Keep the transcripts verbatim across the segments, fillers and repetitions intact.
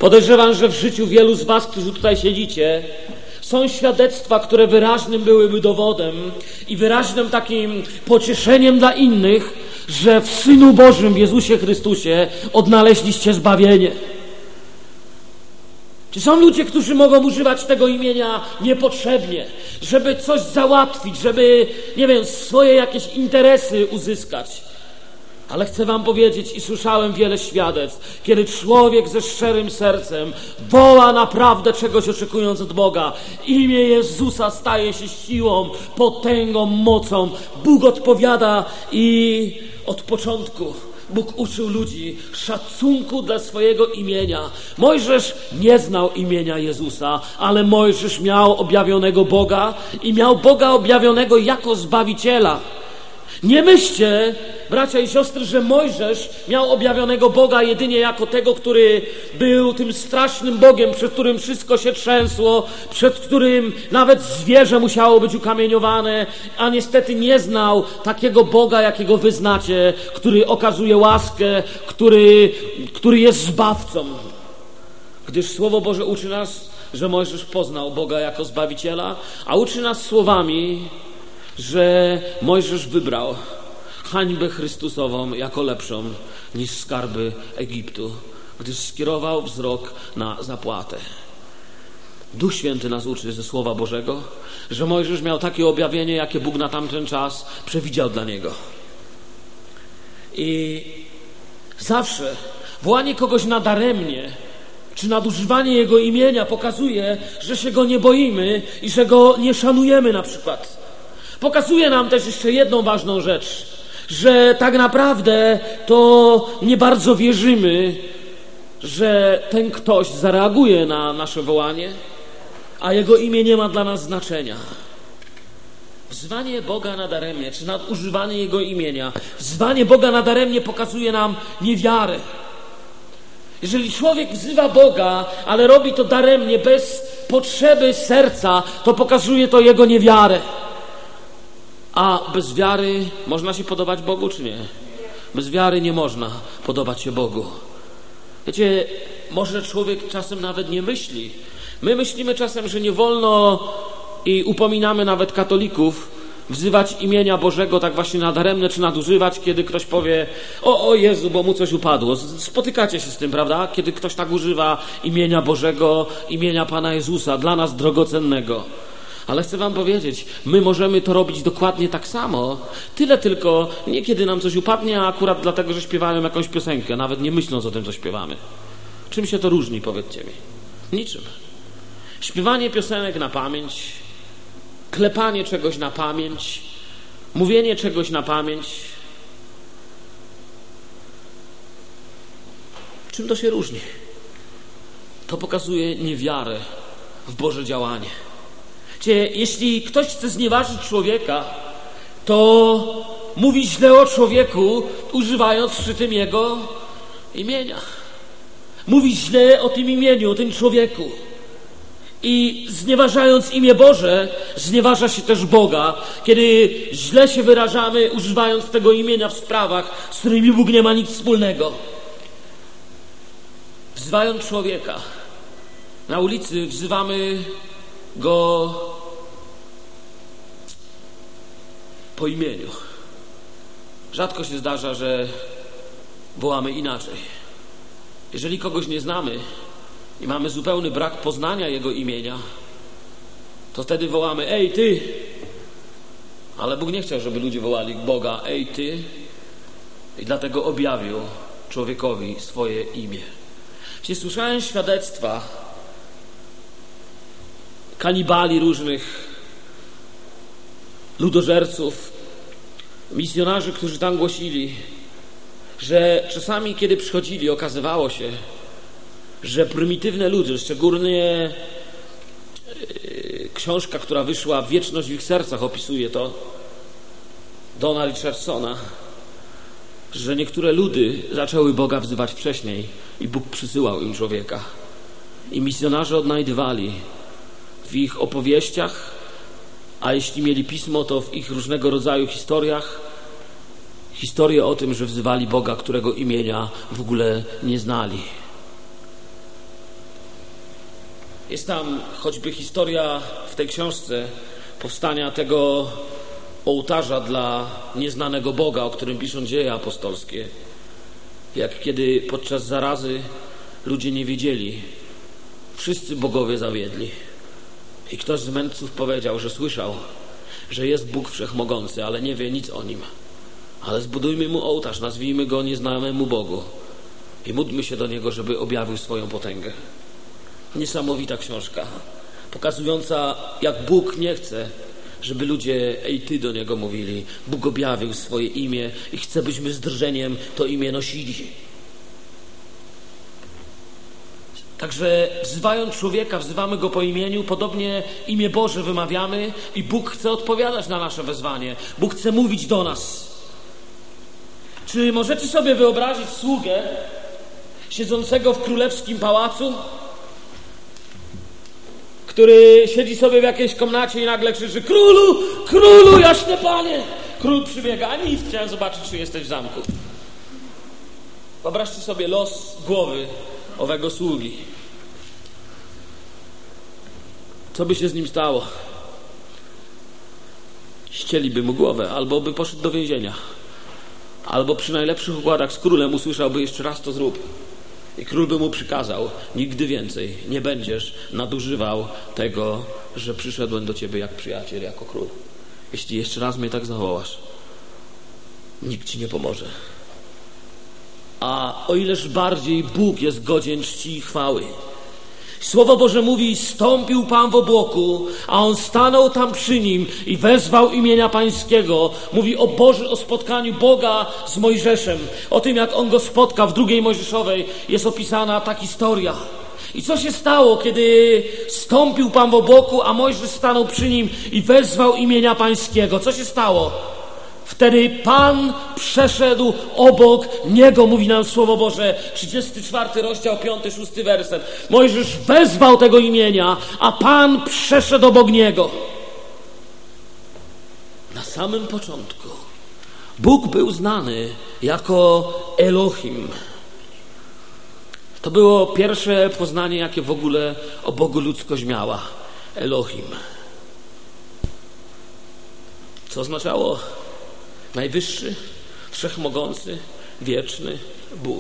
Podejrzewam, że w życiu wielu z was, którzy tutaj siedzicie, są świadectwa, które wyraźnym byłyby dowodem i wyraźnym takim pocieszeniem dla innych, że w Synu Bożym, w Jezusie Chrystusie odnaleźliście zbawienie. Czy są ludzie, którzy mogą używać tego imienia niepotrzebnie, żeby coś załatwić, żeby, nie wiem, swoje jakieś interesy uzyskać? Ale chcę wam powiedzieć, i słyszałem wiele świadectw, kiedy człowiek ze szczerym sercem woła naprawdę czegoś oczekując od Boga, imię Jezusa staje się siłą, potęgą, mocą. Bóg odpowiada i od początku Bóg uczył ludzi szacunku dla swojego imienia. Mojżesz nie znał imienia Jezusa, ale Mojżesz miał objawionego Boga i miał Boga objawionego jako Zbawiciela. Nie myślcie, bracia i siostry, że Mojżesz miał objawionego Boga jedynie jako tego, który był tym strasznym Bogiem, przed którym wszystko się trzęsło, przed którym nawet zwierzę musiało być ukamieniowane, a niestety nie znał takiego Boga, jakiego wy znacie, który okazuje łaskę, który, który jest Zbawcą. Gdyż Słowo Boże uczy nas, że Mojżesz poznał Boga jako Zbawiciela, a uczy nas słowami, że Mojżesz wybrał hańbę Chrystusową jako lepszą niż skarby Egiptu, gdyż skierował wzrok na zapłatę. Duch Święty nas uczy ze Słowa Bożego, że Mojżesz miał takie objawienie, jakie Bóg na tamten czas przewidział dla niego. I zawsze wołanie kogoś nadaremnie czy nadużywanie jego imienia pokazuje, że się go nie boimy i że go nie szanujemy na przykład. Pokazuje nam też jeszcze jedną ważną rzecz, że tak naprawdę to nie bardzo wierzymy, że ten ktoś zareaguje na nasze wołanie, a jego imię nie ma dla nas znaczenia. Wzywanie Boga nadaremnie, czy nadużywanie Jego imienia, wzywanie Boga nadaremnie pokazuje nam niewiarę. Jeżeli człowiek wzywa Boga, ale robi to daremnie, bez potrzeby serca, to pokazuje to jego niewiarę. A bez wiary można się podobać Bogu, czy nie? Bez wiary nie można podobać się Bogu. Wiecie, może człowiek czasem nawet nie myśli. My myślimy czasem, że nie wolno i upominamy nawet katolików wzywać imienia Bożego tak właśnie nadaremne, czy nadużywać, kiedy ktoś powie: o, o Jezu, bo mu coś upadło. Spotykacie się z tym, prawda? Kiedy ktoś tak używa imienia Bożego, imienia Pana Jezusa, dla nas drogocennego. Ale chcę wam powiedzieć, my możemy to robić dokładnie tak samo, tyle tylko nie kiedy nam coś upadnie, a akurat dlatego, że śpiewają jakąś piosenkę, nawet nie myśląc o tym, co śpiewamy. Czym się to różni, powiedzcie mi? Niczym. Śpiewanie piosenek na pamięć, klepanie czegoś na pamięć, mówienie czegoś na pamięć. Czym to się różni? To pokazuje niewiarę w Boże działanie. Jeśli ktoś chce znieważyć człowieka, to mówi źle o człowieku, używając przy tym jego imienia. Mówi źle o tym imieniu, o tym człowieku. I znieważając imię Boże, znieważa się też Boga, kiedy źle się wyrażamy, używając tego imienia w sprawach, z którymi Bóg nie ma nic wspólnego. Wzywając człowieka na ulicy, wzywamy go po imieniu. Rzadko się zdarza, że wołamy inaczej. Jeżeli kogoś nie znamy i mamy zupełny brak poznania jego imienia, to wtedy wołamy: ej ty! Ale Bóg nie chciał, żeby ludzie wołali Boga: ej ty! I dlatego objawił człowiekowi swoje imię. Jeśli słyszałem świadectwa kanibali różnych, ludożerców, misjonarzy, którzy tam głosili, że czasami, kiedy przychodzili, okazywało się, że prymitywne ludy, szczególnie yy, książka, która wyszła, Wieczność w ich sercach, opisuje to, Dona Richardsona, że niektóre ludy zaczęły Boga wzywać wcześniej i Bóg przysyłał im człowieka. I misjonarze odnajdywali w ich opowieściach, a jeśli mieli pismo, to w ich różnego rodzaju historiach, historię o tym, że wzywali Boga, którego imienia w ogóle nie znali. Jest tam choćby historia w tej książce powstania tego ołtarza dla nieznanego Boga, o którym piszą dzieje apostolskie. Jak kiedy podczas zarazy ludzie nie wiedzieli, wszyscy bogowie zawiedli. I ktoś z mędrców powiedział, że słyszał, że jest Bóg Wszechmogący, ale nie wie nic o Nim. Ale zbudujmy Mu ołtarz, nazwijmy Go nieznanemu Bogu i módlmy się do Niego, żeby objawił swoją potęgę. Niesamowita książka, pokazująca, jak Bóg nie chce, żeby ludzie ej ty do Niego mówili. Bóg objawił swoje imię i chce, byśmy z drżeniem to imię nosili. Także wzywając człowieka, wzywamy go po imieniu, podobnie imię Boże wymawiamy i Bóg chce odpowiadać na nasze wezwanie. Bóg chce mówić do nas. Czy możecie sobie wyobrazić sługę siedzącego w królewskim pałacu, który siedzi sobie w jakiejś komnacie i nagle krzyczy: królu, królu, jaśnie panie! Król przybiega: a nic, chciałem zobaczyć, czy jesteś w zamku. Wyobraźcie sobie los głowy owego sługi. Co by się z nim stało? Ścieliby mu głowę, albo by poszedł do więzienia, albo przy najlepszych układach z królem usłyszałby: jeszcze raz to zrób. I król by mu przykazał: nigdy więcej nie będziesz nadużywał tego, że przyszedłem do ciebie jak przyjaciel, jako król. Jeśli jeszcze raz mnie tak zawołasz, nikt ci nie pomoże. A o ileż bardziej Bóg jest godzien czci i chwały. Słowo Boże mówi: stąpił Pan w obłoku, a On stanął tam przy nim i wezwał imienia Pańskiego. Mówi o Boży, o spotkaniu Boga z Mojżeszem. O tym, jak On go spotka w drugiej Mojżeszowej jest opisana ta historia. I co się stało, kiedy stąpił Pan w obłoku, a Mojżesz stanął przy nim i wezwał imienia Pańskiego? Co się stało? Wtedy Pan przeszedł obok niego, mówi nam Słowo Boże, trzydziesty czwarty rozdział, piąty, szósty werset. Mojżesz wezwał tego imienia, a Pan przeszedł obok niego. Na samym początku Bóg był znany jako Elohim. To było pierwsze poznanie, jakie w ogóle o Bogu ludzkość miała. Elohim. Co oznaczało? Najwyższy, wszechmogący, wieczny Bóg.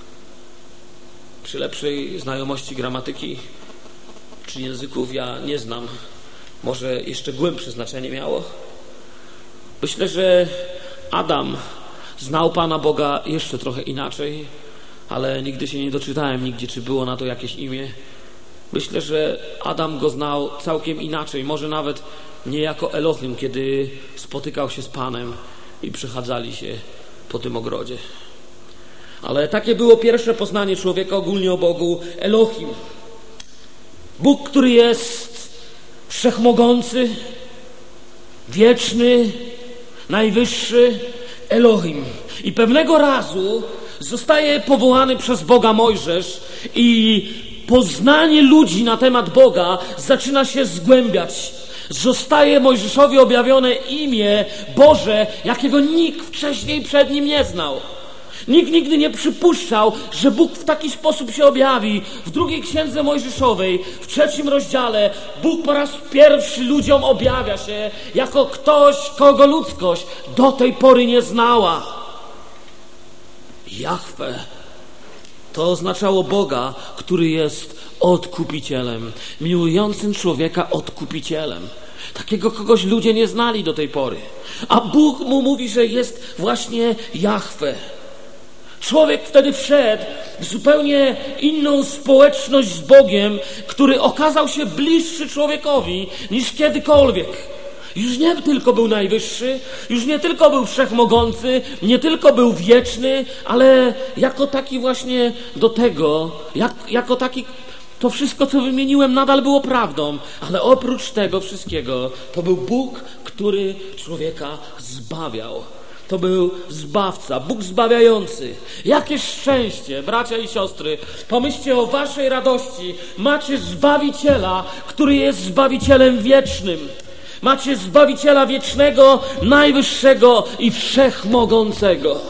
Przy lepszej znajomości gramatyki czy języków ja nie znam. Może jeszcze głębsze znaczenie miało? Myślę, że Adam znał Pana Boga jeszcze trochę inaczej, ale nigdy się nie doczytałem nigdzie, czy było na to jakieś imię. Myślę, że Adam go znał całkiem inaczej, może nawet nie jako Elohim, kiedy spotykał się z Panem i przechadzali się po tym ogrodzie. Ale takie było pierwsze poznanie człowieka ogólnie o Bogu, Elohim. Bóg, który jest wszechmogący, wieczny, najwyższy, Elohim. I pewnego razu zostaje powołany przez Boga Mojżesz i poznanie ludzi na temat Boga zaczyna się zgłębiać. Zostaje Mojżeszowi objawione imię Boże, jakiego nikt wcześniej przed nim nie znał. Nikt nigdy nie przypuszczał, że Bóg w taki sposób się objawi. W drugiej księdze Mojżeszowej, w trzecim rozdziale, Bóg po raz pierwszy ludziom objawia się jako ktoś, kogo ludzkość do tej pory nie znała. Jahwe. To oznaczało Boga, który jest odkupicielem, miłującym człowieka odkupicielem. Takiego kogoś ludzie nie znali do tej pory. A Bóg mu mówi, że jest właśnie Jahwe. Człowiek wtedy wszedł w zupełnie inną społeczność z Bogiem, który okazał się bliższy człowiekowi niż kiedykolwiek. Już nie tylko był najwyższy, już nie tylko był wszechmogący, nie tylko był wieczny, ale jako taki właśnie do tego, jak, jako taki, to wszystko, co wymieniłem, nadal było prawdą, ale oprócz tego wszystkiego to był Bóg, który człowieka zbawiał. To był Zbawca, Bóg zbawiający. Jakie szczęście, bracia i siostry. Pomyślcie o waszej radości. Macie Zbawiciela, który jest Zbawicielem wiecznym. Macie Zbawiciela wiecznego, najwyższego i wszechmogącego.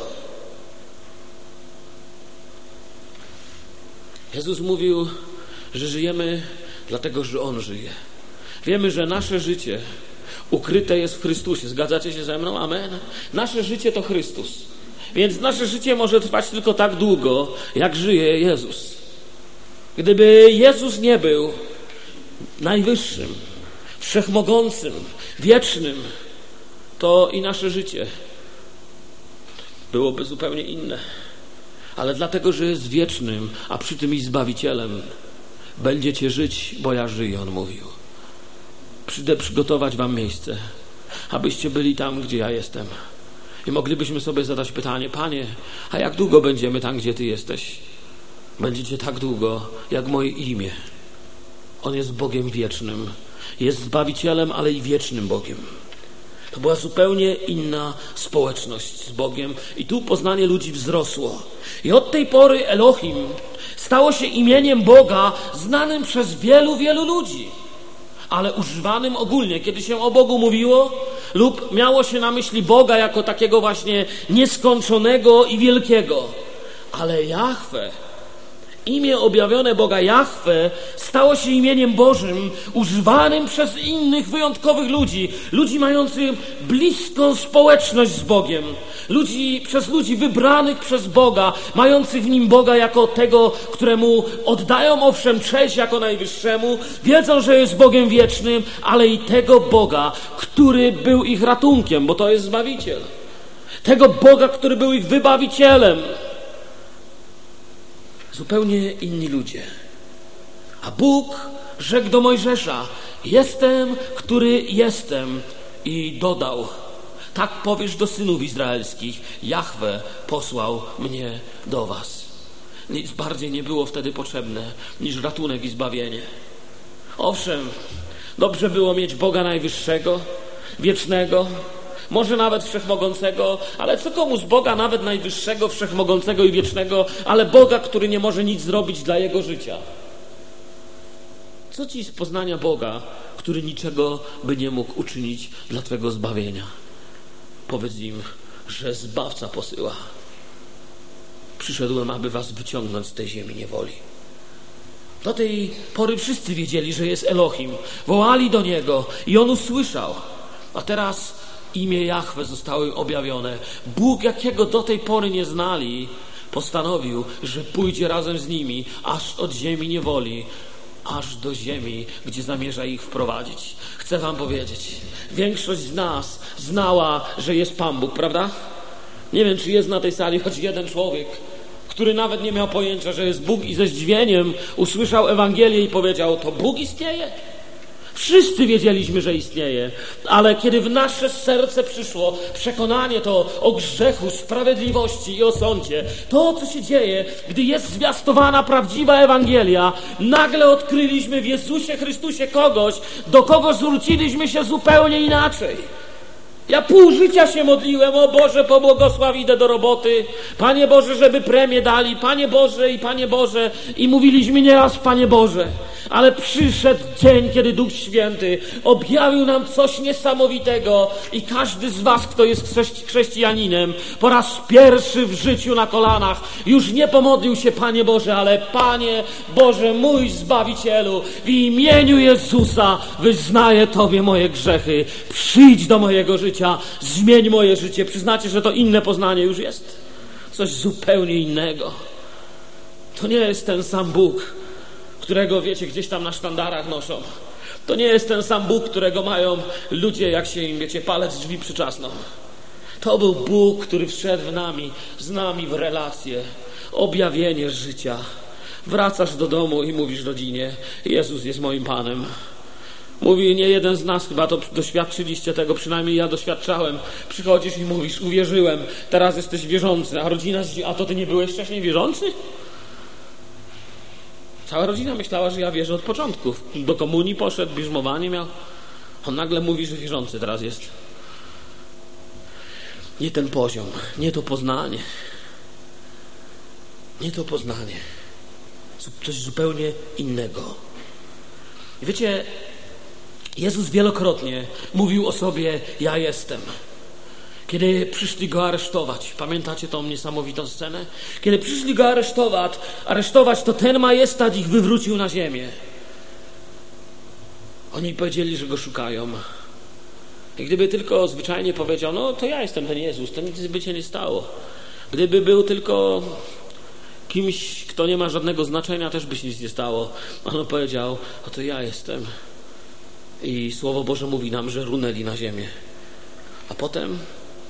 Jezus mówił, że żyjemy Dlatego, że On żyje. Wiemy, że nasze życie ukryte jest w Chrystusie. Zgadzacie się ze mną? Amen? Nasze życie to Chrystus. Więc nasze życie może trwać tylko tak długo, jak żyje Jezus. Gdyby Jezus nie był najwyższym, wszechmogącym, wiecznym, to i nasze życie byłoby zupełnie inne. Ale dlatego, że jest wiecznym, a przy tym i Zbawicielem, będziecie żyć, bo ja żyję, On mówił. Przyjdę przygotować wam miejsce, abyście byli tam, gdzie ja jestem. I moglibyśmy sobie zadać pytanie: Panie, a jak długo będziemy tam, gdzie Ty jesteś? Będziecie tak długo, jak moje imię. On jest Bogiem wiecznym. Jest Zbawicielem, ale i wiecznym Bogiem. To była zupełnie inna społeczność z Bogiem i tu poznanie ludzi wzrosło. I od tej pory Elohim stało się imieniem Boga znanym przez wielu, wielu ludzi, ale używanym ogólnie, kiedy się o Bogu mówiło lub miało się na myśli Boga jako takiego właśnie nieskończonego i wielkiego. Ale Jahwe, imię objawione Boga Jahwe, stało się imieniem Bożym, używanym przez innych wyjątkowych ludzi, ludzi mających bliską społeczność z Bogiem, ludzi, przez ludzi wybranych przez Boga, mających w nim Boga jako tego, któremu oddają owszem cześć jako najwyższemu, wiedzą, że jest Bogiem wiecznym, ale i tego Boga, który był ich ratunkiem, bo to jest Zbawiciel. Tego Boga, który był ich wybawicielem. Zupełnie inni ludzie. A Bóg rzekł do Mojżesza: jestem, który jestem. I dodał: tak powiesz do synów izraelskich, Jahwe posłał mnie do was. Nic bardziej nie było wtedy potrzebne niż ratunek i zbawienie. Owszem, dobrze było mieć Boga najwyższego, wiecznego, może nawet wszechmogącego, ale co komu z Boga nawet najwyższego, wszechmogącego i wiecznego, ale Boga, który nie może nic zrobić dla jego życia? Co ci z poznania Boga, który niczego by nie mógł uczynić dla twego zbawienia? Powiedz im, że Zbawca posyła. Przyszedłem, aby was wyciągnąć z tej ziemi niewoli. Do tej pory wszyscy wiedzieli, że jest Elohim. Wołali do Niego i On usłyszał. A teraz imię Jahwe zostało im objawione. Bóg, jakiego do tej pory nie znali, postanowił, że pójdzie razem z nimi aż od ziemi niewoli, aż do ziemi, gdzie zamierza ich wprowadzić. Chcę wam powiedzieć, większość z nas znała, że jest Pan Bóg, prawda? Nie wiem, czy jest na tej sali choć jeden człowiek, który nawet nie miał pojęcia, że jest Bóg i ze zdziwieniem usłyszał Ewangelię i powiedział: to Bóg istnieje? Wszyscy wiedzieliśmy, że istnieje, ale kiedy w nasze serce przyszło przekonanie to o grzechu, sprawiedliwości i o sądzie, to, co się dzieje, gdy jest zwiastowana prawdziwa Ewangelia, nagle odkryliśmy w Jezusie Chrystusie kogoś, do kogo zwróciliśmy się zupełnie inaczej. Ja pół życia się modliłem: o Boże, pobłogosław, idę do roboty. Panie Boże, żeby premię dali. Panie Boże i Panie Boże. I mówiliśmy nieraz: Panie Boże. Ale przyszedł dzień, kiedy Duch Święty objawił nam coś niesamowitego i każdy z was, kto jest chrześcijaninem, po raz pierwszy w życiu na kolanach już nie pomodlił się: Panie Boże, ale Panie Boże, mój Zbawicielu, w imieniu Jezusa wyznaję Tobie moje grzechy. Przyjdź do mojego życia, zmień moje życie. Przyznacie, że to inne poznanie już jest? Coś zupełnie innego. To nie jest ten sam Bóg, którego, wiecie, gdzieś tam na sztandarach noszą. To nie jest ten sam Bóg, którego mają ludzie, jak się im, wiecie, palec drzwi przyczasną. To był Bóg, który wszedł w nami, z nami w relację, objawienie życia. Wracasz do domu i mówisz rodzinie: Jezus jest moim Panem. Mówi, nie jeden z nas chyba to doświadczyliście tego, przynajmniej ja doświadczałem. Przychodzisz i mówisz: uwierzyłem, teraz jesteś wierzący, a rodzina zdziwi: a to ty nie byłeś wcześniej wierzący? Cała rodzina myślała, że ja wierzę od początku. Do komunii poszedł, bierzmowanie miał. On nagle mówi, że wierzący teraz jest. Nie ten poziom, nie to poznanie. Nie to poznanie. Coś zupełnie innego. I wiecie, Jezus wielokrotnie mówił o sobie: ja jestem. Kiedy przyszli Go aresztować, pamiętacie tą niesamowitą scenę? Kiedy przyszli Go aresztować, aresztować, to ten majestat ich wywrócił na ziemię. Oni powiedzieli, że Go szukają. I gdyby tylko zwyczajnie powiedział, no to ja jestem ten Jezus, to nic by się nie stało. Gdyby był tylko kimś, kto nie ma żadnego znaczenia, też by się nic nie stało. On powiedział, a to ja jestem. I Słowo Boże mówi nam, że runęli na ziemię. A potem,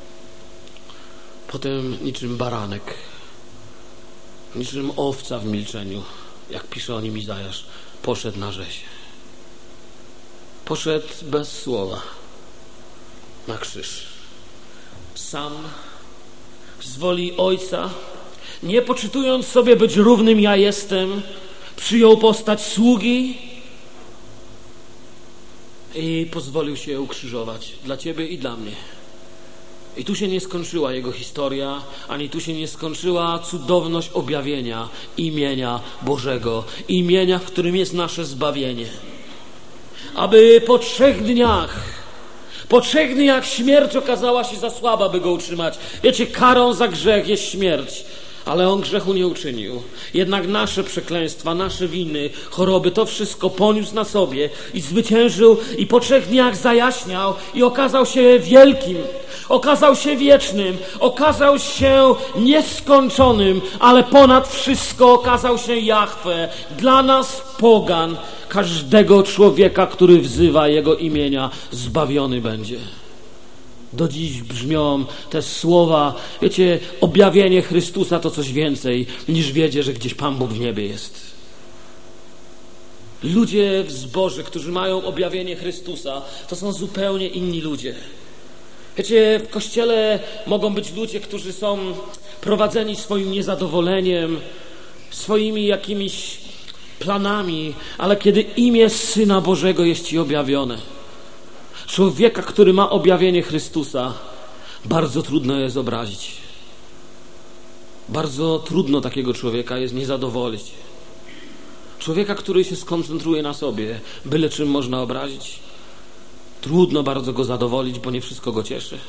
potem niczym baranek, niczym owca w milczeniu, jak pisze o nim Izajasz, poszedł na rzeź. Poszedł bez słowa na krzyż. Sam z woli Ojca, nie poczytując sobie być równym ja jestem, przyjął postać sługi i pozwolił się ukrzyżować dla Ciebie i dla mnie. I tu się nie skończyła Jego historia, ani tu się nie skończyła cudowność objawienia imienia Bożego, imienia, w którym jest nasze zbawienie. Aby po trzech dniach, po trzech dniach śmierć okazała się za słaba, by Go utrzymać. Wiecie, karą za grzech jest śmierć. Ale On grzechu nie uczynił. Jednak nasze przekleństwa, nasze winy, choroby, to wszystko poniósł na sobie i zwyciężył i po trzech dniach zajaśniał i okazał się wielkim, okazał się wiecznym, okazał się nieskończonym, ale ponad wszystko okazał się Jahwe. Dla nas pogan, każdego człowieka, który wzywa Jego imienia, zbawiony będzie. Do dziś brzmią te słowa, wiecie, objawienie Chrystusa to coś więcej niż wiedzie, że gdzieś Pan Bóg w niebie jest. Ludzie w zborze, którzy mają objawienie Chrystusa, to są zupełnie inni ludzie. Wiecie, w Kościele mogą być ludzie, którzy są prowadzeni swoim niezadowoleniem, swoimi jakimiś planami, ale kiedy imię Syna Bożego jest Ci objawione, człowieka, który ma objawienie Chrystusa, bardzo trudno jest obrazić. Bardzo trudno takiego człowieka jest nie zadowolić. Człowieka, który się skoncentruje na sobie, byle czym można obrazić. Trudno bardzo go zadowolić, bo nie wszystko go cieszy.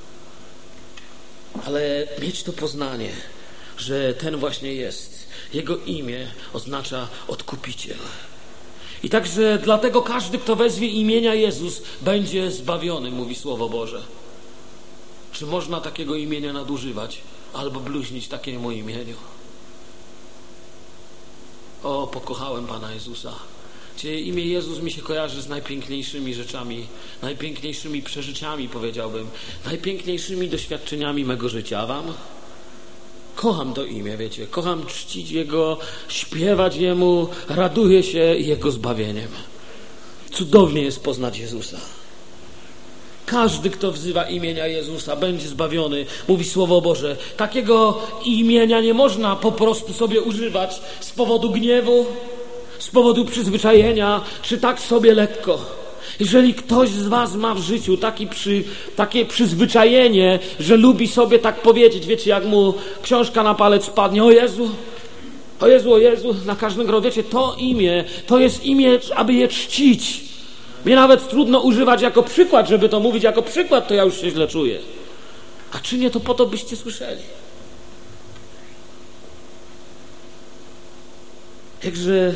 Ale mieć to poznanie, że ten właśnie jest. Jego imię oznacza Odkupiciel. I także dlatego każdy, kto wezwie imienia Jezus, będzie zbawiony, mówi Słowo Boże. Czy można takiego imienia nadużywać albo bluźnić takiemu imieniu? O, pokochałem Pana Jezusa. Cie imię Jezus mi się kojarzy z najpiękniejszymi rzeczami, najpiękniejszymi przeżyciami, powiedziałbym, najpiękniejszymi doświadczeniami mego życia. A wam? Kocham to imię, wiecie, kocham czcić Jego, śpiewać Jemu, raduję się Jego zbawieniem. Cudownie jest poznać Jezusa. Każdy, kto wzywa imienia Jezusa, będzie zbawiony, mówi Słowo Boże. Takiego imienia nie można po prostu sobie używać z powodu gniewu, z powodu przyzwyczajenia, czy tak sobie lekko. Jeżeli ktoś z was ma w życiu taki przy, takie przyzwyczajenie, że lubi sobie tak powiedzieć, wiecie, jak mu książka na palec spadnie, o Jezu, o Jezu, o Jezu, na każdym kroku, wiecie, to imię, to jest imię, aby je czcić. Mnie nawet trudno używać jako przykład, żeby to mówić jako przykład, to ja już się źle czuję. A czynię to po to, byście słyszeli. Jakże...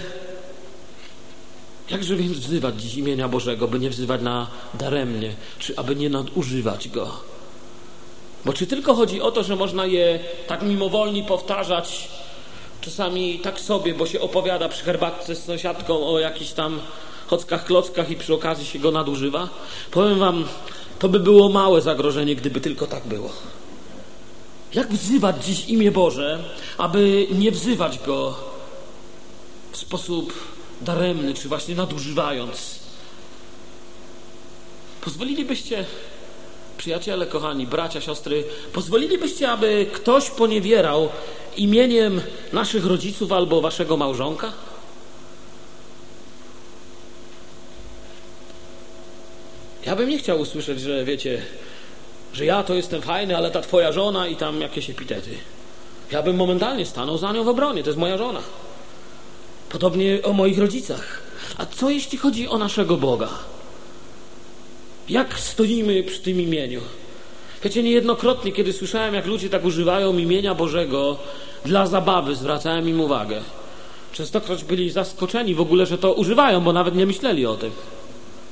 Jakże więc wzywać dziś imienia Bożego, by nie wzywać na daremnie, czy aby nie nadużywać Go? Bo czy tylko chodzi o to, że można je tak mimowolnie powtarzać, czasami tak sobie, bo się opowiada przy herbatce z sąsiadką o jakichś tam chockach, klockach i przy okazji się go nadużywa? Powiem wam, to by było małe zagrożenie, gdyby tylko tak było. Jak wzywać dziś imię Boże, aby nie wzywać Go w sposób daremny, czy właśnie nadużywając? Pozwolilibyście, przyjaciele, kochani, bracia, siostry, pozwolilibyście, aby ktoś poniewierał imieniem naszych rodziców albo waszego małżonka? Ja bym nie chciał usłyszeć, że wiecie, że ja to jestem fajny, ale ta twoja żona i tam jakieś epitety. Ja bym momentalnie stanął za nią w obronie, to jest moja żona. Podobnie o moich rodzicach. A co jeśli chodzi o naszego Boga? Jak stoimy przy tym imieniu? Wiecie, niejednokrotnie, kiedy słyszałem, jak ludzie tak używają imienia Bożego dla zabawy, zwracałem im uwagę. Częstokroć byli zaskoczeni w ogóle, że to używają, bo nawet nie myśleli o tym.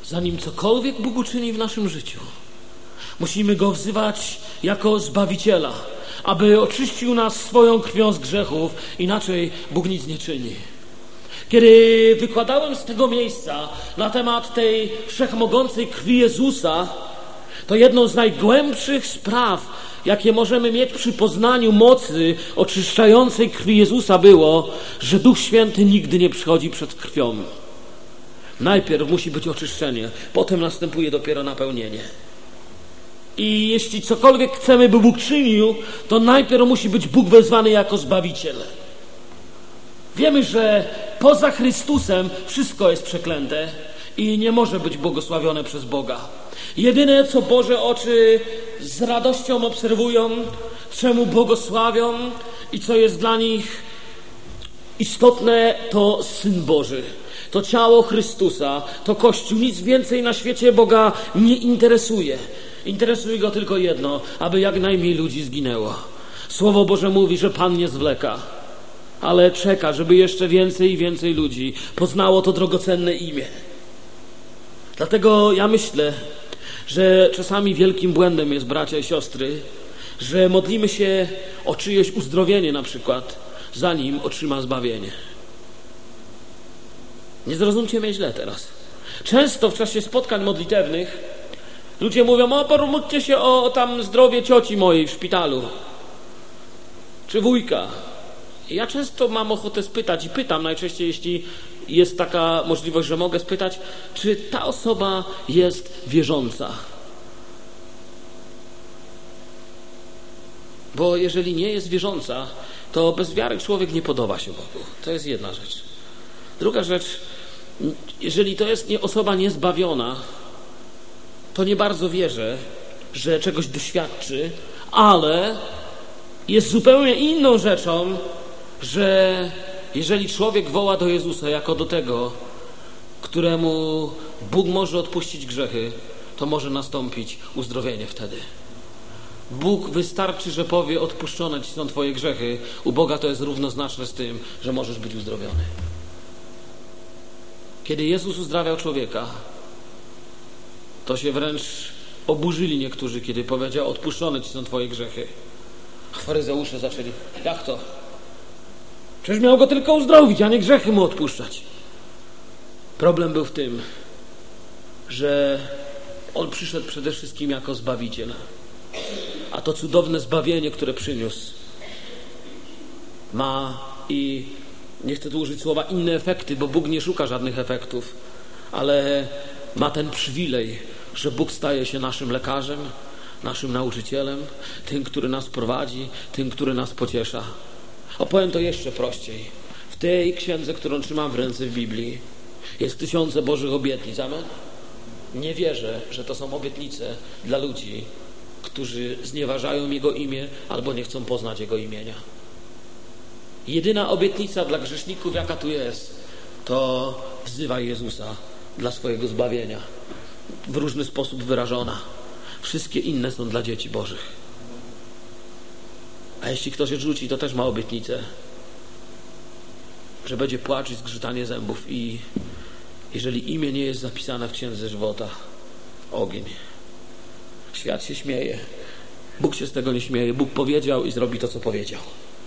zanim cokolwiek Bóg uczyni w naszym życiu, musimy Go wzywać jako Zbawiciela, aby oczyścił nas swoją krwią z grzechów, inaczej Bóg nic nie czyni. Kiedy wykładałem z tego miejsca na temat tej wszechmogącej krwi Jezusa, to jedną z najgłębszych spraw, jakie możemy mieć przy poznaniu mocy oczyszczającej krwi Jezusa, było, że Duch Święty nigdy nie przychodzi przed krwią. Najpierw musi być oczyszczenie, potem następuje dopiero napełnienie. I jeśli cokolwiek chcemy, by Bóg czynił, to najpierw musi być Bóg wezwany jako Zbawiciel. Wiemy, że poza Chrystusem wszystko jest przeklęte i nie może być błogosławione przez Boga. Jedyne, co Boże oczy z radością obserwują, czemu błogosławią i co jest dla nich istotne, to Syn Boży. To ciało Chrystusa, to Kościół. Nic więcej na świecie Boga nie interesuje. Interesuje Go tylko jedno, aby jak najmniej ludzi zginęło. Słowo Boże mówi, że Pan nie zwleka, ale czeka, żeby jeszcze więcej i więcej ludzi poznało to drogocenne imię. Dlatego ja myślę, że czasami wielkim błędem jest, bracia i siostry, że modlimy się o czyjeś uzdrowienie na przykład, zanim otrzyma zbawienie. Nie zrozumcie mnie źle teraz. Często w czasie spotkań modlitewnych ludzie mówią: o, pomódlcie się o tam zdrowie cioci mojej w szpitalu, czy wujka. I ja często mam ochotę spytać i pytam najczęściej, jeśli jest taka możliwość, że mogę spytać, czy ta osoba jest wierząca. Bo jeżeli nie jest wierząca, to bez wiary człowiek nie podoba się Bogu. To jest jedna rzecz. Druga rzecz, jeżeli to jest nie osoba niezbawiona, to nie bardzo wierzę, że czegoś doświadczy, ale jest zupełnie inną rzeczą, że jeżeli człowiek woła do Jezusa jako do tego, któremu Bóg może odpuścić grzechy, to może nastąpić uzdrowienie wtedy. Bóg wystarczy, że powie: odpuszczone ci są twoje grzechy. U Boga to jest równoznaczne z tym, że możesz być uzdrowiony. Kiedy Jezus uzdrawiał człowieka, to się wręcz oburzyli niektórzy, kiedy powiedział: odpuszczone ci są twoje grzechy. A faryzeusze zaczęli: jak to? Przecież miał go tylko uzdrowić, a nie grzechy mu odpuszczać. Problem był w tym, że On przyszedł przede wszystkim jako Zbawiciel. A to cudowne zbawienie, które przyniósł, ma i, nie chcę tu użyć słowa inne efekty, bo Bóg nie szuka żadnych efektów, ale ma ten przywilej, że Bóg staje się naszym lekarzem, naszym nauczycielem, tym, który nas prowadzi, tym, który nas pociesza. Opowiem to jeszcze prościej. W tej księdze, którą trzymam w ręce w Biblii, jest tysiące Bożych obietnic. Amen? Nie wierzę, że to są obietnice dla ludzi, którzy znieważają Jego imię albo nie chcą poznać Jego imienia. Jedyna obietnica dla grzeszników, jaka tu jest, to wzywaj Jezusa dla swojego zbawienia. W różny sposób wyrażona. Wszystkie inne są dla dzieci Bożych. A jeśli ktoś odrzuci, to też ma obietnicę, że będzie płacz i zgrzytanie zębów i jeżeli imię nie jest zapisane w księdze żywota, ogień. Świat się śmieje. Bóg się z tego nie śmieje. Bóg powiedział i zrobi to, co powiedział.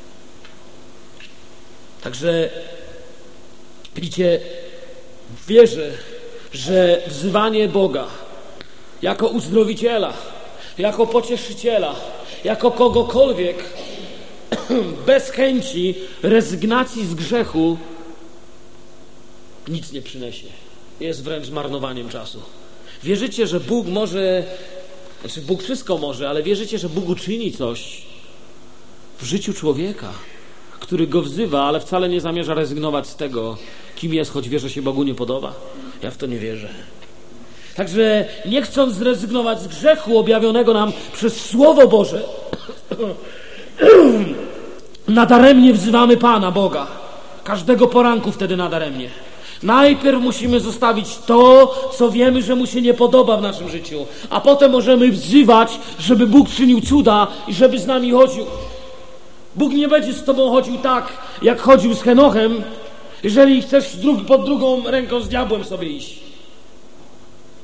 Także widzicie, wierzę, że wzywanie Boga jako uzdrowiciela, jako pocieszyciela, jako kogokolwiek bez chęci rezygnacji z grzechu nic nie przyniesie. Jest wręcz zmarnowaniem czasu. Wierzycie, że Bóg może, znaczy Bóg wszystko może, ale wierzycie, że Bóg uczyni coś w życiu człowieka, który go wzywa, ale wcale nie zamierza rezygnować z tego, kim jest, choć wie, że się Bogu nie podoba? Ja w to nie wierzę. Także nie chcąc zrezygnować z grzechu objawionego nam przez Słowo Boże, nadaremnie wzywamy Pana Boga. Każdego poranku wtedy nadaremnie. Najpierw musimy zostawić to, co wiemy, że Mu się nie podoba w naszym życiu, a potem możemy wzywać, żeby Bóg czynił cuda i żeby z nami chodził. Bóg nie będzie z tobą chodził tak, jak chodził z Henochem, jeżeli chcesz pod drugą ręką z diabłem sobie iść.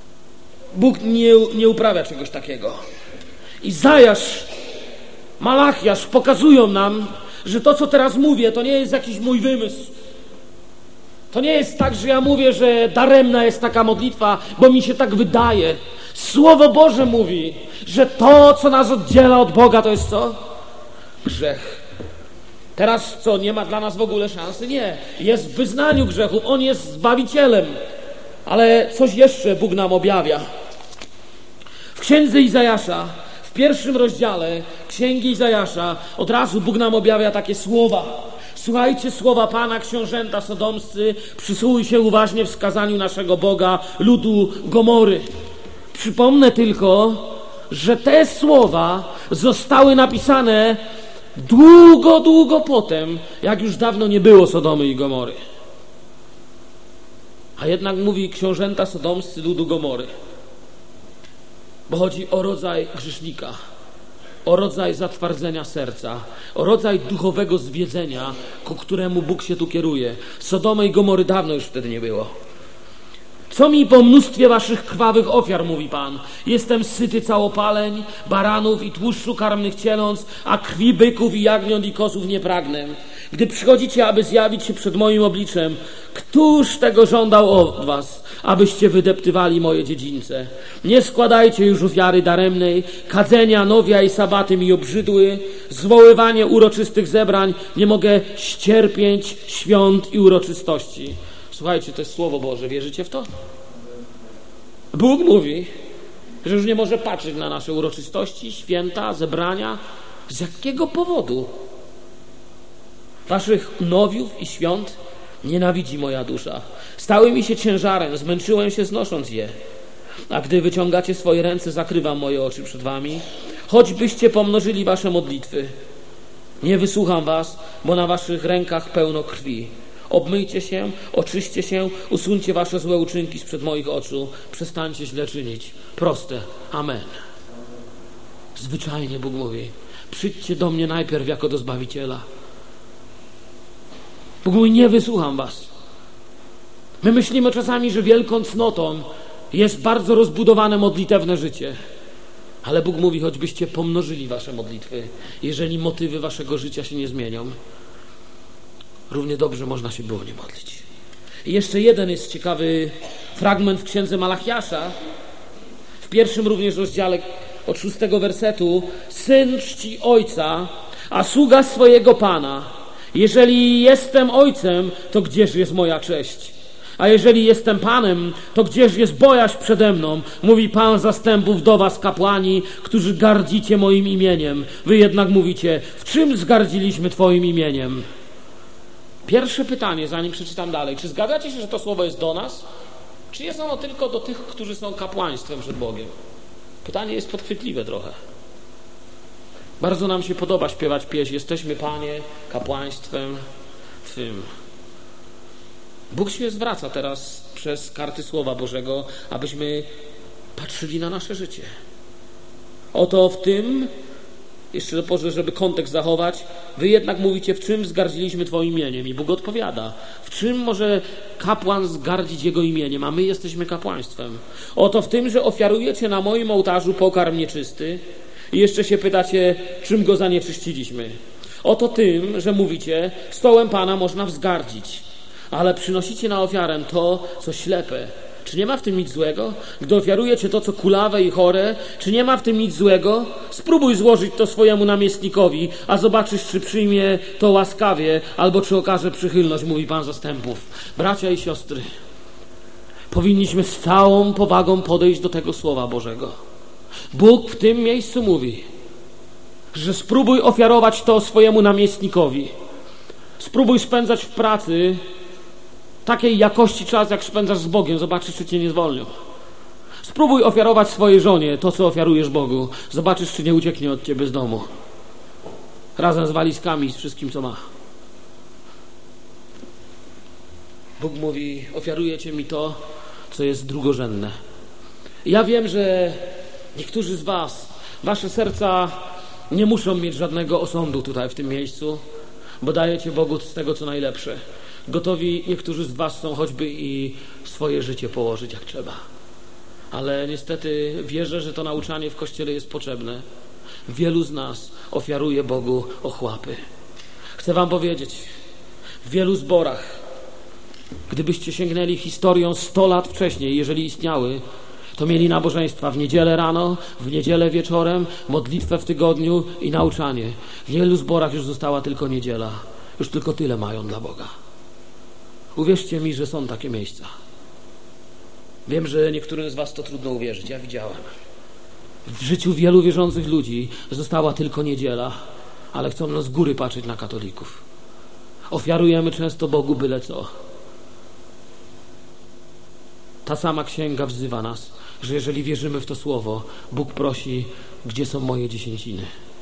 Bóg nie, nie uprawia czegoś takiego. Izajasz, Malachiasz pokazują nam, że to, co teraz mówię, to nie jest jakiś mój wymysł. To nie jest tak, że ja mówię, że daremna jest taka modlitwa, bo mi się tak wydaje. Słowo Boże mówi, że to, co nas oddziela od Boga, to jest co? Grzech. Teraz co, nie ma dla nas w ogóle szansy? Nie. Jest w wyznaniu grzechu. On jest Zbawicielem. Ale coś jeszcze Bóg nam objawia. W Księdze Izajasza, w pierwszym rozdziale Księgi Izajasza, od razu Bóg nam objawia takie słowa. Słuchajcie słowa Pana, książęta sodomscy, przysłuchuj się uważnie wskazaniu naszego Boga, ludu Gomory. Przypomnę tylko, że te słowa zostały napisane długo, długo potem, jak już dawno nie było Sodomy i Gomory. A jednak mówi książęta sodomscy ludu Gomory. Bo chodzi o rodzaj grzesznika, o rodzaj zatwardzenia serca, o rodzaj duchowego zwiedzenia, ku któremu Bóg się tu kieruje. Sodomy i Gomory dawno już wtedy nie było. Co mi po mnóstwie waszych krwawych ofiar, mówi Pan. Jestem syty całopaleń, baranów i tłuszczu karmnych cieląc, a krwi byków i jagniąt i kozów nie pragnę. Gdy przychodzicie, aby zjawić się przed moim obliczem, któż tego żądał od was, abyście wydeptywali moje dziedzińce? Nie składajcie już ofiary daremnej, kadzenia, nowia i sabaty mi obrzydły, zwoływanie uroczystych zebrań, nie mogę ścierpieć świąt i uroczystości. Słuchajcie, to jest Słowo Boże. Wierzycie w to? Bóg mówi, że już nie może patrzeć na nasze uroczystości, święta, zebrania. Z jakiego powodu? Waszych nowiów i świąt nienawidzi moja dusza. Stały mi się ciężarem, zmęczyłem się znosząc je. A gdy wyciągacie swoje ręce, zakrywam moje oczy przed wami. Choćbyście pomnożyli wasze modlitwy, nie wysłucham was, bo na waszych rękach pełno krwi. Obmyjcie się, oczyście się, usuńcie wasze złe uczynki sprzed moich oczu, przestańcie źle czynić. Proste. Amen. Zwyczajnie Bóg mówi, przyjdźcie do mnie najpierw jako do Zbawiciela. Bóg mówi, nie wysłucham was. My myślimy czasami, że wielką cnotą jest bardzo rozbudowane modlitewne życie. Ale Bóg mówi, choćbyście pomnożyli wasze modlitwy, jeżeli motywy waszego życia się nie zmienią, równie dobrze można się było nie modlić. I jeszcze jeden jest ciekawy fragment w Księdze Malachiasza, w pierwszym również rozdziale od szóstego wersetu. Syn czci ojca, a sługa swojego Pana. Jeżeli jestem ojcem, to gdzież jest moja cześć? A jeżeli jestem Panem, to gdzież jest bojaźń przede mną? Mówi Pan zastępów do was, kapłani, którzy gardzicie moim imieniem. Wy jednak mówicie, w czym zgardziliśmy Twoim imieniem? Pierwsze pytanie, zanim przeczytam dalej. Czy zgadzacie się, że to słowo jest do nas? Czy jest ono tylko do tych, którzy są kapłaństwem przed Bogiem? Pytanie jest podchwytliwe trochę. Bardzo nam się podoba śpiewać pieśń. Jesteśmy, Panie, kapłaństwem Twym. Bóg się zwraca teraz przez karty Słowa Bożego, abyśmy patrzyli na nasze życie. Oto w tym, jeszcze Boże, żeby kontekst zachować, wy jednak mówicie, w czym zgardziliśmy Twoim imieniem? I Bóg odpowiada, w czym może kapłan zgardzić Jego imieniem, a my jesteśmy kapłaństwem? Oto w tym, że ofiarujecie na moim ołtarzu pokarm nieczysty i jeszcze się pytacie, czym go zanieczyściliśmy. Oto tym, że mówicie, stołem Pana można wzgardzić, ale przynosicie na ofiarę to, co ślepe. Czy nie ma w tym nic złego? Gdy ofiarujecie to, co kulawe i chore, czy nie ma w tym nic złego? Spróbuj złożyć to swojemu namiestnikowi, a zobaczysz, czy przyjmie to łaskawie, albo czy okaże przychylność, mówi Pan zastępów. Bracia i siostry, powinniśmy z całą powagą podejść do tego Słowa Bożego. Bóg w tym miejscu mówi, że spróbuj ofiarować to swojemu namiestnikowi. Spróbuj spędzać w pracy takiej jakości czas, jak spędzasz z Bogiem. Zobaczysz, czy cię nie zwolnią. Spróbuj ofiarować swojej żonie to, co ofiarujesz Bogu. Zobaczysz, czy nie ucieknie od ciebie z domu. Razem z walizkami i z wszystkim, co ma. Bóg mówi, ofiarujecie mi to, co jest drugorzędne. Ja wiem, że niektórzy z was, wasze serca nie muszą mieć żadnego osądu tutaj w tym miejscu, bo dajecie Bogu z tego, co najlepsze. Gotowi niektórzy z was są choćby i swoje życie położyć jak trzeba. Ale niestety wierzę, że to nauczanie w Kościele jest potrzebne. Wielu z nas ofiaruje Bogu ochłapy. Chcę wam powiedzieć, w wielu zborach, gdybyście sięgnęli historią sto lat wcześniej, jeżeli istniały, to mieli nabożeństwa w niedzielę rano, w niedzielę wieczorem, modlitwę w tygodniu i nauczanie. W wielu zborach już została tylko niedziela. Już tylko tyle mają dla Boga. Uwierzcie mi, że są takie miejsca. Wiem, że niektórym z was to trudno uwierzyć. Ja widziałem. W życiu wielu wierzących ludzi została tylko niedziela, ale chcą nas z góry patrzeć na katolików. Ofiarujemy często Bogu byle co. Ta sama księga wzywa nas, że jeżeli wierzymy w to słowo, Bóg prosi, gdzie są moje dziesięciny.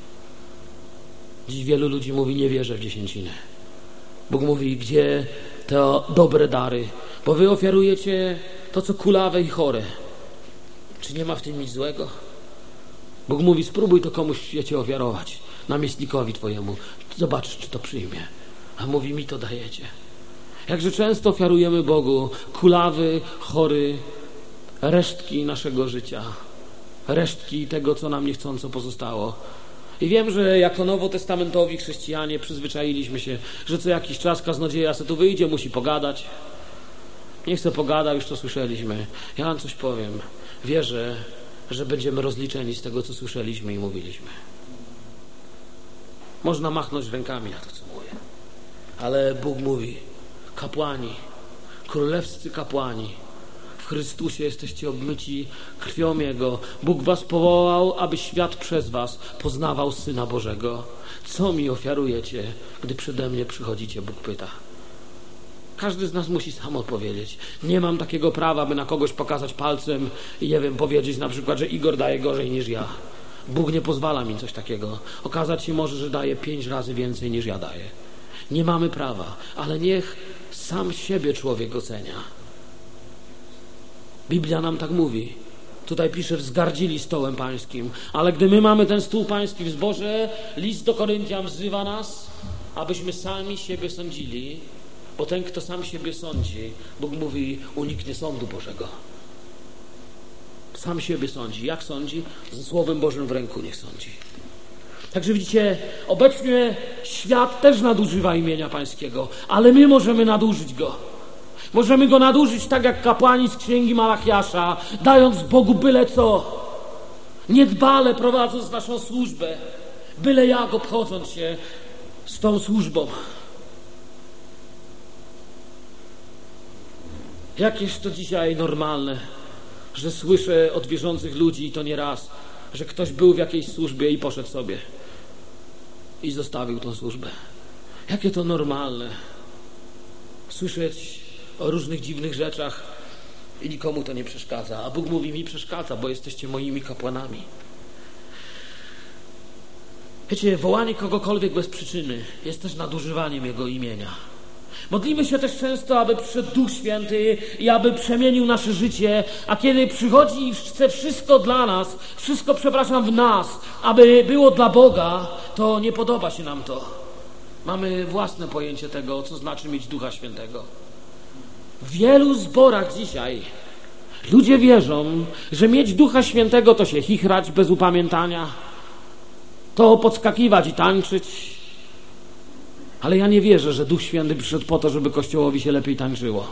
Dziś wielu ludzi mówi, nie wierzę w dziesięcinę. Bóg mówi, gdzie te dobre dary, bo wy ofiarujecie to, co kulawe i chore. Czy nie ma w tym nic złego? Bóg mówi, spróbuj to komuś w świecie ofiarować, namiestnikowi twojemu. Zobaczysz, czy to przyjmie. A mówi, mi to dajecie. Jakże często ofiarujemy Bogu kulawy, chory, resztki naszego życia, resztki tego, co nam niechcąco pozostało. I wiem, że jako nowotestamentowi chrześcijanie przyzwyczailiśmy się, że co jakiś czas kaznodzieja se tu wyjdzie, musi pogadać. Niech se pogada, już to słyszeliśmy. Ja wam coś powiem. Wierzę, że będziemy rozliczeni z tego, co słyszeliśmy i mówiliśmy. Można machnąć rękami na to, co mówię. Ale Bóg mówi, kapłani, królewscy kapłani, w Chrystusie jesteście obmyci krwią Jego. Bóg was powołał, aby świat przez was poznawał Syna Bożego. Co mi ofiarujecie, gdy przede mnie przychodzicie? Bóg pyta. Każdy z nas musi sam odpowiedzieć. Nie mam takiego prawa, by na kogoś pokazać palcem i nie wiem, powiedzieć na przykład, że Igor daje gorzej niż ja. Bóg nie pozwala mi coś takiego. Okazać się może, że daje pięć razy więcej niż ja daję. Nie mamy prawa, ale niech sam siebie człowiek ocenia. Biblia nam tak mówi. Tutaj pisze, wzgardzili stołem pańskim. Ale gdy my mamy ten stół pański w zborze, list do Koryntian wzywa nas, abyśmy sami siebie sądzili, bo ten, kto sam siebie sądzi, Bóg mówi, uniknie sądu Bożego. Sam siebie sądzi. Jak sądzi? Ze Słowem Bożym w ręku niech sądzi. Także widzicie, obecnie świat też nadużywa imienia pańskiego, ale my możemy nadużyć go. Możemy go nadużyć tak jak kapłani z księgi Malachiasza, dając Bogu byle co. Niedbale prowadząc naszą służbę, byle jak obchodząc się z tą służbą. Jakież to dzisiaj normalne, że słyszę od wierzących ludzi, i to nie raz, że ktoś był w jakiejś służbie i poszedł sobie i zostawił tą służbę. Jakie to normalne słyszeć o różnych dziwnych rzeczach i nikomu to nie przeszkadza. A Bóg mówi, mi przeszkadza, bo jesteście moimi kapłanami. Wiecie, wołanie kogokolwiek bez przyczyny jest też nadużywaniem Jego imienia. Modlimy się też często, aby przyszedł Duch Święty i aby przemienił nasze życie, a kiedy przychodzi i chce wszystko dla nas, wszystko, przepraszam, w nas, aby było dla Boga, to nie podoba się nam to. Mamy własne pojęcie tego, co znaczy mieć Ducha Świętego. W wielu zborach dzisiaj ludzie wierzą, że mieć Ducha Świętego to się chichrać bez upamiętania, to podskakiwać i tańczyć. Ale ja nie wierzę, że Duch Święty przyszedł po to, żeby Kościołowi się lepiej tańczyło.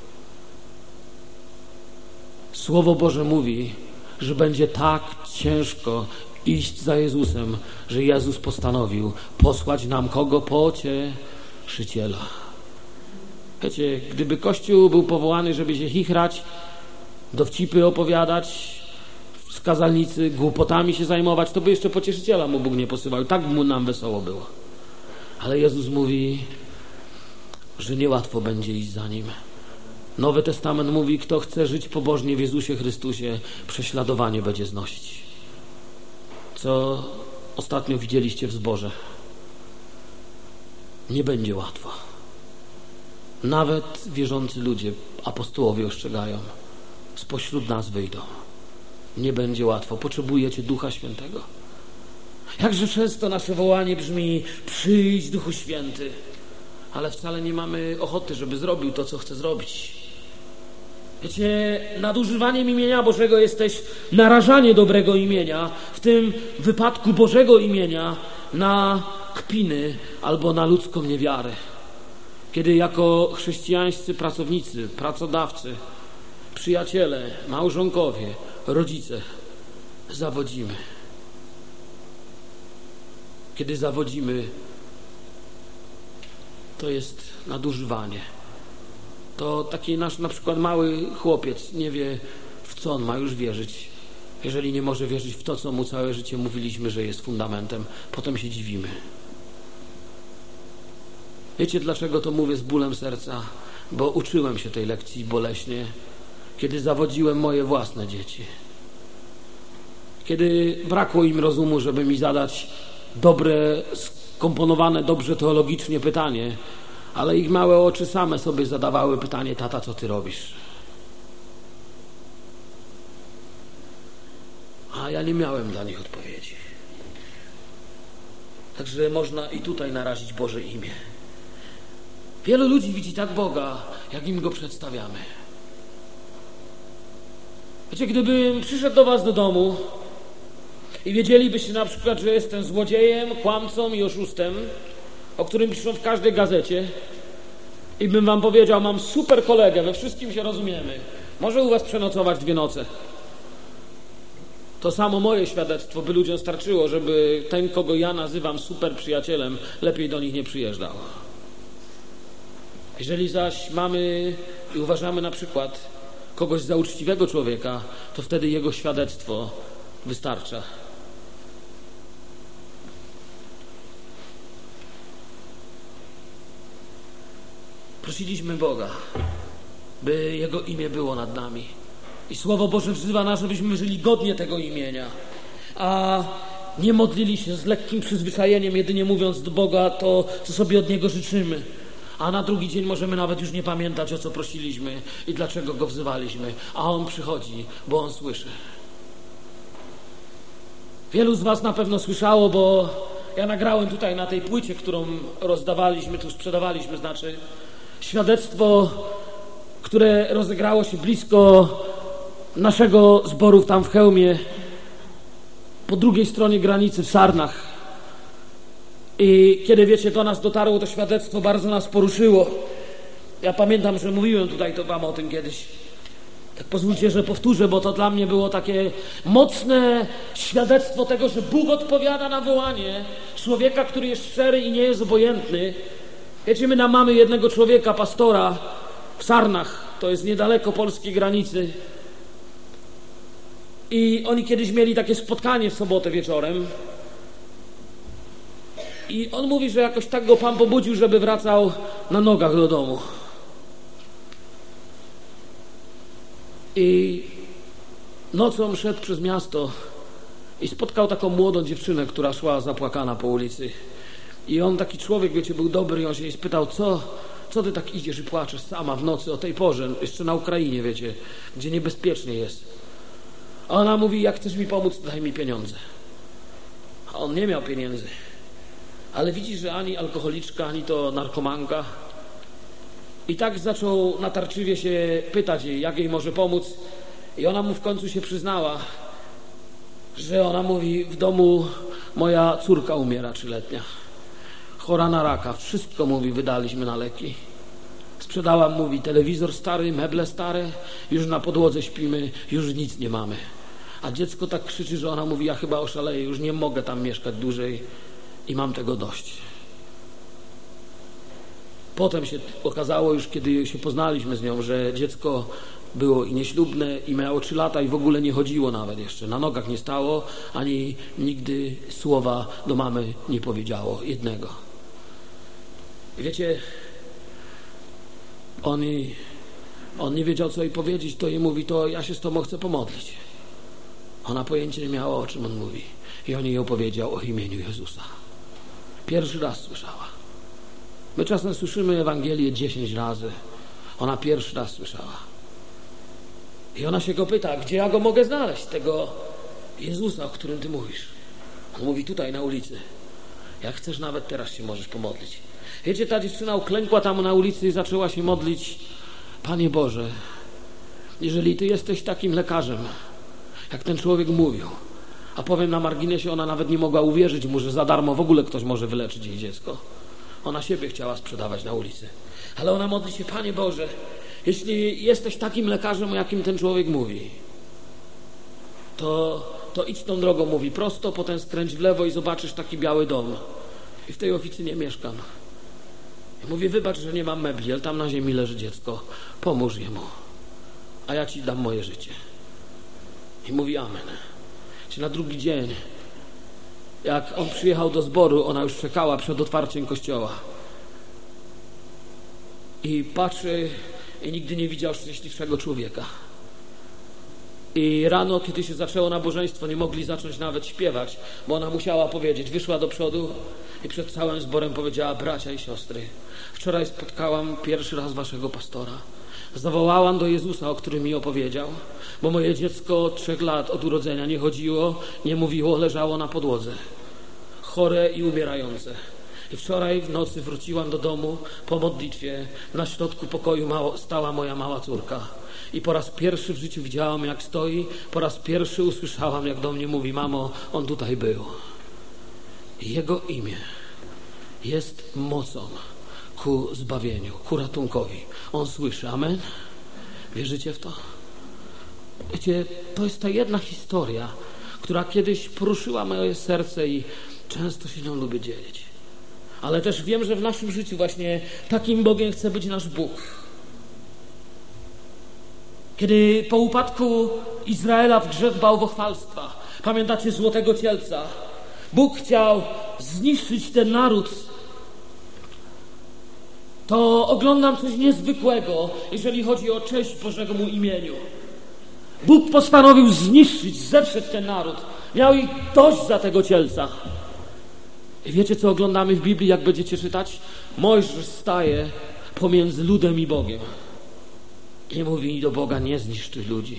Słowo Boże mówi, że będzie tak ciężko iść za Jezusem, że Jezus postanowił posłać nam kogo? Pocieszyciela. Wiecie, gdyby Kościół był powołany, żeby się chichrać, dowcipy opowiadać, z kazalnicy głupotami się zajmować, to by jeszcze pocieszyciela mu Bóg nie posyłał. Tak mu nam wesoło było. Ale Jezus mówi, że niełatwo będzie iść za Nim. Nowy Testament mówi, kto chce żyć pobożnie w Jezusie Chrystusie, prześladowanie będzie znosić. Co ostatnio widzieliście w zborze. Nie będzie łatwo. Nawet wierzący ludzie, apostołowie ostrzegają, spośród nas wyjdą. Nie będzie łatwo. Potrzebujecie Ducha Świętego. Jakże często nasze wołanie brzmi, przyjdź Duchu Święty, ale wcale nie mamy ochoty, żeby zrobił to, co chce zrobić. Wiecie, nadużywaniem imienia Bożego jest też narażanie dobrego imienia, w tym wypadku Bożego imienia, na kpiny albo na ludzką niewiarę. Kiedy jako chrześcijańscy pracownicy, pracodawcy, przyjaciele, małżonkowie, rodzice zawodzimy. Kiedy zawodzimy, to jest nadużywanie. To taki nasz na przykład mały chłopiec nie wie, w co on ma już wierzyć. Jeżeli nie może wierzyć w to, co mu całe życie mówiliśmy, że jest fundamentem, potem się dziwimy. Wiecie, dlaczego to mówię z bólem serca? Bo uczyłem się tej lekcji boleśnie, kiedy zawodziłem moje własne dzieci. Kiedy brakło im rozumu, żeby mi zadać dobre, skomponowane dobrze teologicznie pytanie, ale ich małe oczy same sobie zadawały pytanie: tata, co ty robisz? A ja nie miałem dla nich odpowiedzi. Także można i tutaj narazić Boże imię. Wielu ludzi widzi tak Boga, jak im Go przedstawiamy. Wiecie, gdybym przyszedł do was do domu i wiedzielibyście na przykład, że jestem złodziejem, kłamcą i oszustem, o którym piszą w każdej gazecie, i bym wam powiedział: mam super kolegę, we wszystkim się rozumiemy, może u was przenocować dwie noce. To samo moje świadectwo by ludziom starczyło, żeby ten, kogo ja nazywam super przyjacielem, lepiej do nich nie przyjeżdżał. Jeżeli zaś mamy i uważamy na przykład kogoś za uczciwego człowieka, to wtedy jego świadectwo wystarcza. Prosiliśmy Boga, by Jego imię było nad nami. I Słowo Boże wzywa nas, żebyśmy żyli godnie tego imienia, a nie modlili się z lekkim przyzwyczajeniem, jedynie mówiąc do Boga to, co sobie od Niego życzymy. A na drugi dzień możemy nawet już nie pamiętać, o co prosiliśmy i dlaczego Go wzywaliśmy. A On przychodzi, bo On słyszy. Wielu z was na pewno słyszało, bo ja nagrałem tutaj na tej płycie, którą rozdawaliśmy, tu sprzedawaliśmy, znaczy świadectwo, które rozegrało się blisko naszego zboru tam w Chełmie, po drugiej stronie granicy w Sarnach. I kiedy, wiecie, do nas dotarło to świadectwo, bardzo nas poruszyło. Ja pamiętam, że mówiłem tutaj to wam o tym kiedyś. Tak pozwólcie, że powtórzę, bo to dla mnie było takie mocne świadectwo tego, że Bóg odpowiada na wołanie człowieka, który jest szczery i nie jest obojętny. Wiecie, my tam mamy jednego człowieka, pastora w Sarnach, to jest niedaleko polskiej granicy. I oni kiedyś mieli takie spotkanie w sobotę wieczorem. I on mówi, że jakoś tak go Pan pobudził, żeby wracał na nogach do domu. I nocą szedł przez miasto i spotkał taką młodą dziewczynę, która szła zapłakana po ulicy. I on, taki człowiek, wiecie, był dobry, i on się jej spytał: co, co ty tak idziesz i płaczesz sama w nocy o tej porze, jeszcze na Ukrainie, wiecie, gdzie niebezpiecznie jest. A ona mówi: jak chcesz mi pomóc, daj mi pieniądze. A on nie miał pieniędzy. Ale widzi, że ani alkoholiczka, ani to narkomanka. I tak zaczął natarczywie się pytać jej, jak jej może pomóc. I ona mu w końcu się przyznała, że ona mówi: w domu moja córka umiera trzyletnia. Chora na raka. Wszystko, mówi, wydaliśmy na leki. Sprzedałam, mówi, telewizor stary, meble stare. Już na podłodze śpimy, już nic nie mamy. A dziecko tak krzyczy, że ona mówi: ja chyba oszaleję, już nie mogę tam mieszkać dłużej i mam tego dość. Potem się okazało, już kiedy się poznaliśmy z nią, że dziecko było i nieślubne, i miało trzy lata i w ogóle nie chodziło nawet jeszcze. Na nogach nie stało, ani nigdy słowa do mamy nie powiedziało. Jednego. I wiecie, on, jej, on nie wiedział, co jej powiedzieć, to jej mówi: to ja się z tobą chcę pomodlić. Ona pojęcia nie miała, o czym on mówi. I on jej opowiedział o imieniu Jezusa. Pierwszy raz słyszała. My czasem słyszymy Ewangelię dziesięć razy. Ona pierwszy raz słyszała. I ona się go pyta: gdzie ja go mogę znaleźć, tego Jezusa, o którym ty mówisz? On mówi: tutaj na ulicy. Jak chcesz, nawet teraz się możesz pomodlić. Wiecie, ta dziewczyna uklękła tam na ulicy i zaczęła się modlić: Panie Boże, Jeżeli ty jesteś takim lekarzem, jak ten człowiek mówił, a powiem na marginesie, ona nawet nie mogła uwierzyć mu, że za darmo w ogóle ktoś może wyleczyć jej dziecko. Ona siebie chciała sprzedawać na ulicy. Ale ona modli się: Panie Boże, jeśli jesteś takim lekarzem, jakim ten człowiek mówi, to, to idź tą drogą, mówi, prosto, potem skręć w lewo i zobaczysz taki biały dom. I w tej oficynie mieszkam. I mówi: wybacz, że nie mam mebli, ale tam na ziemi leży dziecko. Pomóż jemu, a ja ci dam moje życie. I mówi: amen. Czy na drugi dzień, jak on przyjechał do zboru, ona już czekała przed otwarciem kościoła. I patrzy i nigdy nie widział szczęśliwszego człowieka. I rano, kiedy się zaczęło nabożeństwo, nie mogli zacząć nawet śpiewać, bo ona musiała powiedzieć, wyszła do przodu i przed całym zborem powiedziała: bracia i siostry, wczoraj spotkałam pierwszy raz waszego pastora. Zawołałam do Jezusa, o którym mi opowiedział, bo moje dziecko od trzech lat od urodzenia nie chodziło, nie mówiło, leżało na podłodze, chore i umierające. I wczoraj w nocy wróciłam do domu po modlitwie. Na środku pokoju mało, stała moja mała córka. I po raz pierwszy w życiu widziałam, jak stoi. Po raz pierwszy usłyszałam, jak do mnie mówi: mamo, on tutaj był. I jego imię jest mocą ku zbawieniu, ku ratunkowi. On słyszy. Amen? Wierzycie w to? Wiecie, to jest ta jedna historia, która kiedyś poruszyła moje serce i często się nią lubię dzielić. Ale też wiem, że w naszym życiu właśnie takim Bogiem chce być nasz Bóg. Kiedy po upadku Izraela w grzech bałwochwalstwa, pamiętacie złotego cielca, Bóg chciał zniszczyć ten naród, to oglądam coś niezwykłego, jeżeli chodzi o cześć Bożego mu imieniu. Bóg postanowił zniszczyć, zetrzeć ten naród. Miał ich dość za tego cielca. I wiecie, co oglądamy w Biblii, jak będziecie czytać? Mojżesz staje pomiędzy ludem i Bogiem i mówi do Boga: nie zniszczy ludzi.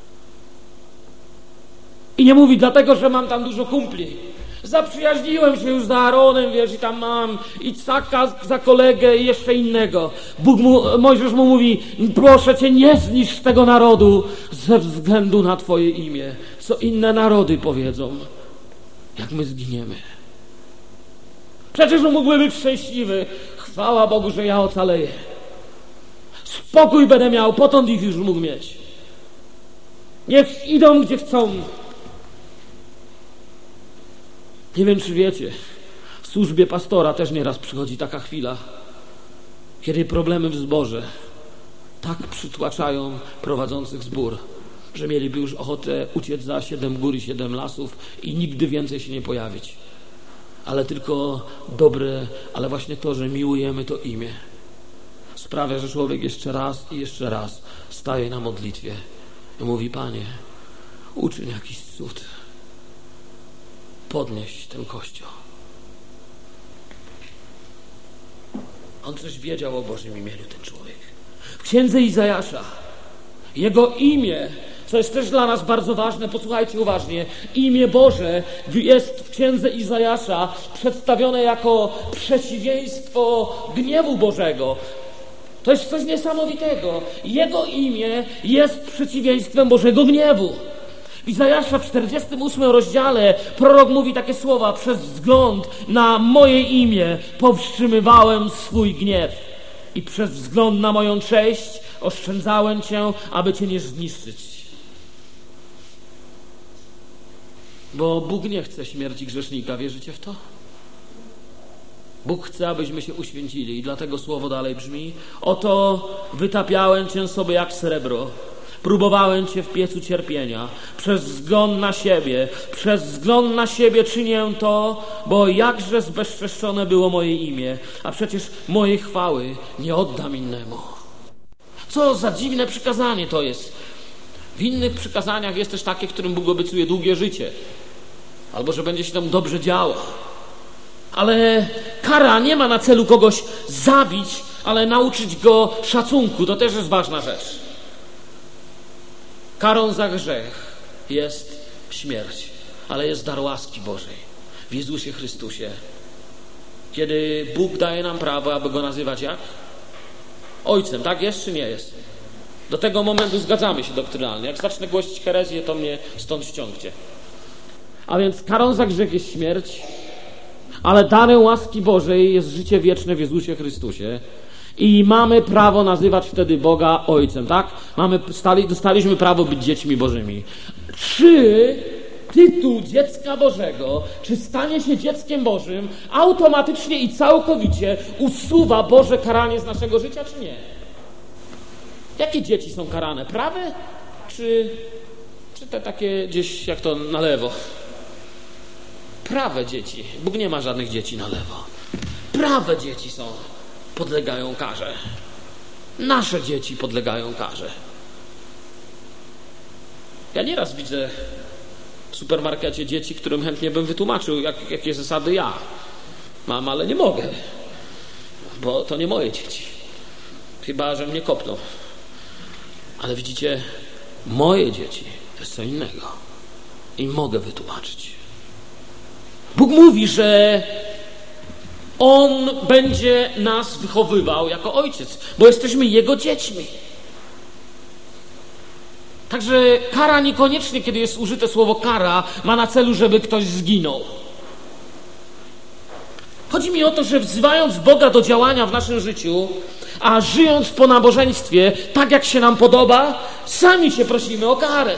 I nie mówi: dlatego, że mam tam dużo kumpli. Zaprzyjaźniłem się już z Aaronem, wiesz, i tam mam Icaka za kolegę i jeszcze innego. Bóg mu, Mojżesz mu mówi: proszę cię, nie zniszcz tego narodu ze względu na twoje imię. Co inne narody powiedzą, jak my zginiemy. Przecież on mógłby być szczęśliwy. Chwała Bogu, że ja ocaleję. Spokój będę miał, potąd ich już mógł mieć. Niech idą, gdzie chcą. Nie wiem, czy wiecie, w służbie pastora też nieraz przychodzi taka chwila, kiedy problemy w zborze tak przytłaczają prowadzących zbór, że mieliby już ochotę uciec za siedem gór i siedem lasów i nigdy więcej się nie pojawić. Ale tylko dobre, ale właśnie to, że miłujemy to imię, sprawia, że człowiek jeszcze raz i jeszcze raz staje na modlitwie i mówi: Panie, uczyń jakiś cud. Podnieś ten kościół. On coś wiedział o Bożym imieniu, ten człowiek. W księdze Izajasza jego imię, co jest też dla nas bardzo ważne, posłuchajcie uważnie, imię Boże jest w księdze Izajasza przedstawione jako przeciwieństwo gniewu Bożego. To jest coś niesamowitego. Jego imię jest przeciwieństwem Bożego gniewu. W Izajasza w czterdziestym ósmym rozdziale prorok mówi takie słowa: przez wzgląd na moje imię powstrzymywałem swój gniew i przez wzgląd na moją cześć oszczędzałem cię, aby cię nie zniszczyć. Bo Bóg nie chce śmierci grzesznika, wierzycie w to? Bóg chce, abyśmy się uświęcili i dlatego słowo dalej brzmi: oto wytapiałem cię sobie jak srebro, próbowałem cię w piecu cierpienia. Przez wzgląd na siebie, przez wzgląd na siebie czynię to, bo jakże zbezczeszczone było moje imię, a przecież mojej chwały nie oddam innemu. Co za dziwne przykazanie to jest. W innych przykazaniach jest też takie, którym Bóg obiecuje długie życie, albo że będzie się tam dobrze działo. Ale kara nie ma na celu kogoś zabić, ale nauczyć go szacunku. To też jest ważna rzecz. Karą za grzech jest śmierć, ale jest dar łaski Bożej w Jezusie Chrystusie. Kiedy Bóg daje nam prawo, aby Go nazywać jak? Ojcem, tak jest czy nie jest? Do tego momentu zgadzamy się doktrynalnie. Jak zacznę głosić herezję, to mnie stąd ściągcie. A więc karą za grzech jest śmierć, ale darem łaski Bożej jest życie wieczne w Jezusie Chrystusie. I mamy prawo nazywać wtedy Boga Ojcem, tak? Mamy, stali, dostaliśmy prawo być dziećmi Bożymi. Czy tytuł dziecka Bożego, czy stanie się dzieckiem Bożym automatycznie i całkowicie usuwa Boże karanie z naszego życia, czy nie? Jakie dzieci są karane? Prawe? Czy, czy te takie gdzieś jak to na lewo? Prawe dzieci. Bóg nie ma żadnych dzieci na lewo. Prawe dzieci są, podlegają karze. Nasze dzieci podlegają karze. Ja nieraz widzę w supermarkecie dzieci, którym chętnie bym wytłumaczył, jak, jakie zasady ja mam, ale nie mogę, bo to nie moje dzieci. Chyba że mnie kopną. Ale widzicie, moje dzieci to jest co innego. I mogę wytłumaczyć. Bóg mówi, że On będzie nas wychowywał jako ojciec, bo jesteśmy Jego dziećmi. Także kara niekoniecznie, kiedy jest użyte słowo kara, ma na celu, żeby ktoś zginął. Chodzi mi o to, że wzywając Boga do działania w naszym życiu, a żyjąc po nabożeństwie, tak jak się nam podoba, sami się prosimy o karę.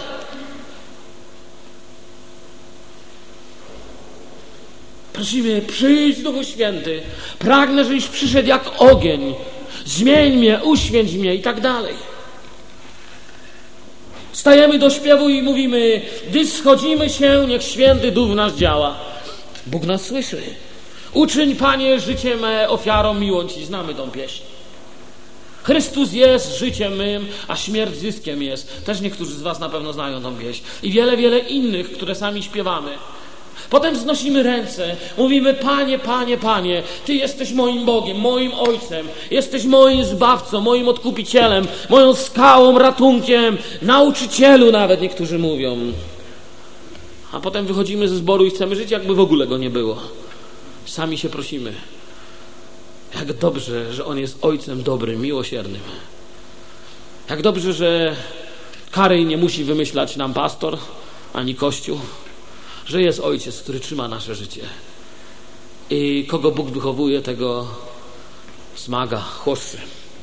Prosimy, przyjdź Duchu Święty, pragnę, żebyś przyszedł jak ogień, zmień mnie, uświęć mnie i tak dalej. Stajemy do śpiewu i mówimy, gdy schodzimy się, niech Święty Duch w nas działa. Bóg nas słyszy. Uczyń, Panie, życie me ofiarą miłą Ci. Znamy tą pieśń. Chrystus jest życiem mym, a śmierć zyskiem jest. Też niektórzy z was na pewno znają tą pieśń. I wiele, wiele innych, które sami śpiewamy. Potem wznosimy ręce, mówimy, Panie, Panie, Panie, Ty jesteś moim Bogiem, moim Ojcem, jesteś moim Zbawcą, moim Odkupicielem, moją skałą, ratunkiem, nauczycielu nawet niektórzy mówią. A potem wychodzimy ze zboru i chcemy żyć, jakby w ogóle Go nie było. Sami się prosimy. Jak dobrze, że On jest Ojcem dobrym, miłosiernym. Jak dobrze, że kary nie musi wymyślać nam pastor, ani Kościół. Że jest Ojciec, który trzyma nasze życie. I kogo Bóg wychowuje, tego smaga, chłoszczy.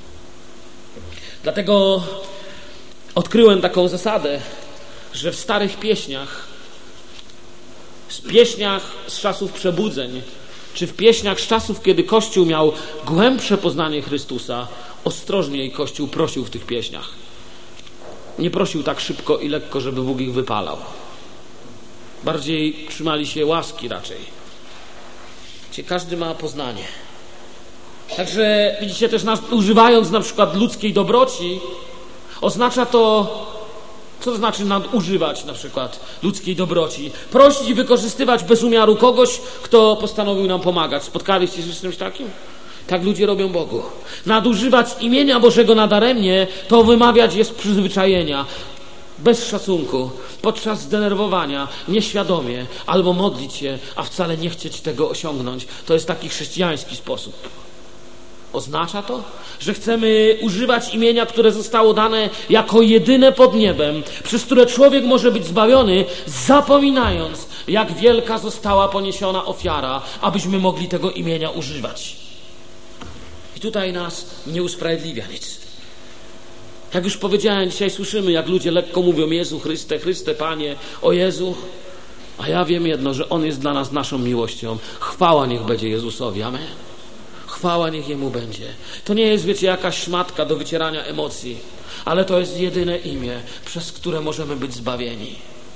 Dlatego odkryłem taką zasadę, że w starych pieśniach, w pieśniach z czasów przebudzeń, czy w pieśniach z czasów, kiedy Kościół miał głębsze poznanie Chrystusa, ostrożniej Kościół prosił w tych pieśniach. Nie prosił tak szybko i lekko, żeby Bóg ich wypalał. Bardziej trzymali się łaski raczej. Gdzie każdy ma poznanie. Także widzicie też, używając na przykład ludzkiej dobroci, oznacza to, co to znaczy nadużywać na przykład ludzkiej dobroci? Prosić i wykorzystywać bez umiaru kogoś, kto postanowił nam pomagać. Spotkaliście się z czymś takim? Tak ludzie robią Bogu. Nadużywać imienia Bożego nadaremnie, to wymawiać jest przyzwyczajenia. Bez szacunku, podczas zdenerwowania, nieświadomie, albo modlić się, a wcale nie chcieć tego osiągnąć. To jest taki chrześcijański sposób. Oznacza to, że chcemy używać imienia, które zostało dane jako jedyne pod niebem, przez które człowiek może być zbawiony, zapominając, jak wielka została poniesiona ofiara, abyśmy mogli tego imienia używać. I tutaj nas nie usprawiedliwia nic. Jak już powiedziałem, dzisiaj słyszymy, jak ludzie lekko mówią Jezu Chryste, Chryste Panie, o Jezu. A ja wiem jedno, że On jest dla nas naszą miłością. Chwała niech będzie Jezusowi. Amen. Chwała niech Jemu będzie. To nie jest, wiecie, jakaś szmatka do wycierania emocji, ale to jest jedyne imię, przez które możemy być zbawieni.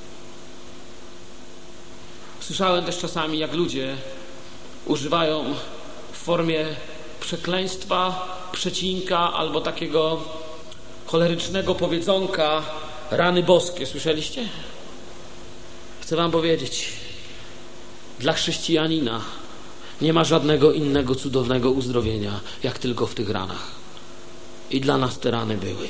Słyszałem też czasami, jak ludzie używają w formie przekleństwa, przecinka albo takiego cholerycznego powiedzonka rany boskie. Słyszeliście? Chcę wam powiedzieć, dla chrześcijanina nie ma żadnego innego cudownego uzdrowienia, jak tylko w tych ranach. I dla nas te rany były.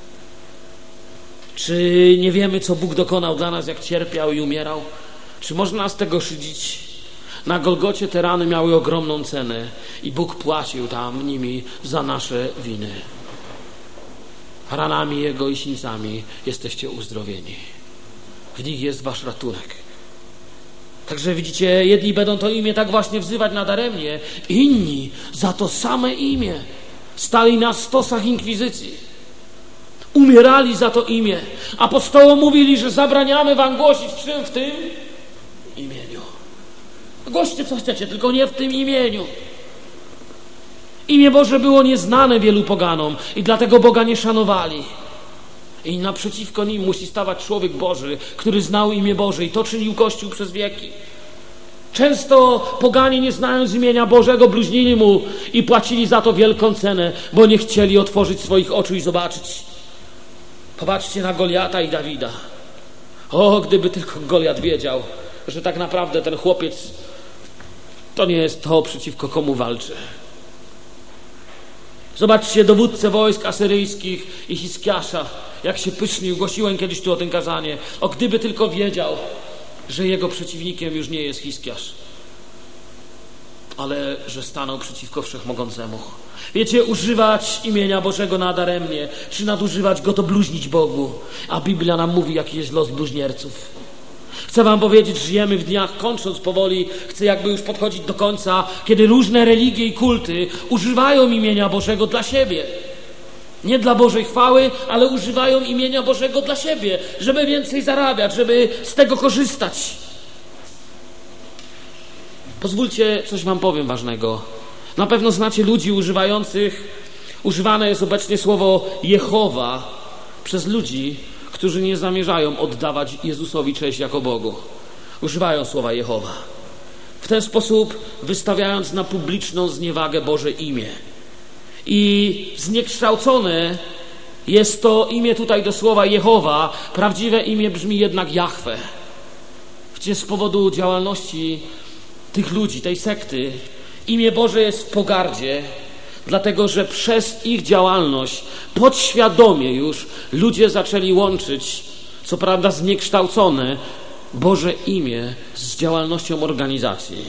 Czy nie wiemy, co Bóg dokonał dla nas, jak cierpiał i umierał? Czy można nas tego szydzić? Na Golgocie te rany miały ogromną cenę i Bóg płacił tam nimi za nasze winy. ranami Jego i sińcami jesteście uzdrowieni. W nich jest wasz ratunek. Także widzicie, jedni będą to imię tak właśnie wzywać nadaremnie, inni za to same imię stali na stosach inkwizycji. Umierali za to imię. Apostołom mówili, że zabraniamy wam głosić w czym? W tym imieniu. Głoście co chcecie, tylko nie w tym imieniu. Imię Boże było nieznane wielu poganom i dlatego Boga nie szanowali. I naprzeciwko nim musi stawać człowiek Boży, który znał imię Boże i to czynił Kościół przez wieki. Często poganie, nie znając imienia Bożego, bluźnili mu i płacili za to wielką cenę, bo nie chcieli otworzyć swoich oczu i zobaczyć. Popatrzcie na Goliata i Dawida. O, gdyby tylko Goliat wiedział, że tak naprawdę ten chłopiec to nie jest to, przeciwko komu walczy. Zobaczcie dowódcę wojsk asyryjskich i Hiskiasza, jak się pysznił. Głosiłem kiedyś tu o tym kazanie. O, gdyby tylko wiedział, że jego przeciwnikiem już nie jest Hiskiasz, ale że stanął przeciwko Wszechmogącemu. Wiecie, używać imienia Bożego nadaremnie, czy nadużywać go, to bluźnić Bogu. A Biblia nam mówi, jaki jest los bluźnierców. Chcę wam powiedzieć, żyjemy w dniach, kończąc powoli, chcę jakby już podchodzić do końca, kiedy różne religie i kulty używają imienia Bożego dla siebie. Nie dla Bożej chwały, ale używają imienia Bożego dla siebie, żeby więcej zarabiać, żeby z tego korzystać. Pozwólcie, coś wam powiem ważnego. Na pewno znacie ludzi używających, używane jest obecnie słowo Jehowa przez ludzi, którzy nie zamierzają oddawać Jezusowi cześć jako Bogu. Używają słowa Jehowa. W ten sposób wystawiając na publiczną zniewagę Boże imię. I zniekształcone jest to imię tutaj do słowa Jehowa. Prawdziwe imię brzmi jednak Jahwe. Gdzie z powodu działalności tych ludzi, tej sekty, imię Boże jest w pogardzie, dlatego że przez ich działalność podświadomie już ludzie zaczęli łączyć, co prawda zniekształcone, Boże imię z działalnością organizacji.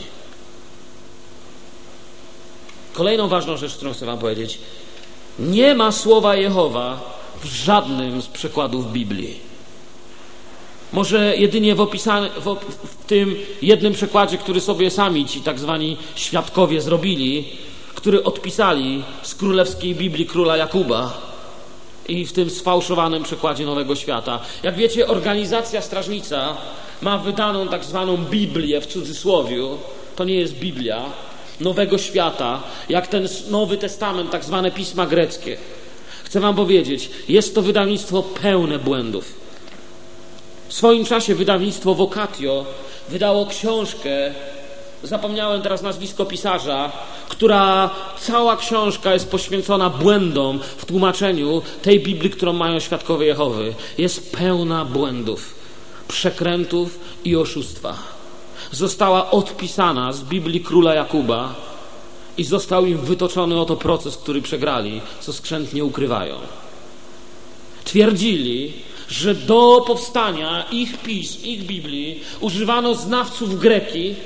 Kolejną ważną rzecz, którą chcę wam powiedzieć: nie ma słowa Jehowa w żadnym z przekładów Biblii. Może jedynie w, opisane, w, op- w tym jednym przekładzie, który sobie sami ci tak zwani świadkowie zrobili, który odpisali z królewskiej Biblii króla Jakuba i w tym sfałszowanym przekładzie Nowego Świata. Jak wiecie, organizacja strażnica ma wydaną tak zwaną Biblię w cudzysłowiu. To nie jest Biblia Nowego Świata, jak ten Nowy Testament, tak zwane pisma greckie. Chcę wam powiedzieć, jest to wydawnictwo pełne błędów. W swoim czasie wydawnictwo Vocatio wydało książkę, zapomniałem teraz nazwisko pisarza, która cała książka jest poświęcona błędom w tłumaczeniu tej Biblii, którą mają świadkowie Jehowy. Jest pełna błędów, przekrętów i oszustwa. Została odpisana z Biblii króla Jakuba i został im wytoczony oto proces, który przegrali, co skrzętnie ukrywają. Twierdzili, że do powstania ich pism, ich Biblii używano znawców greki,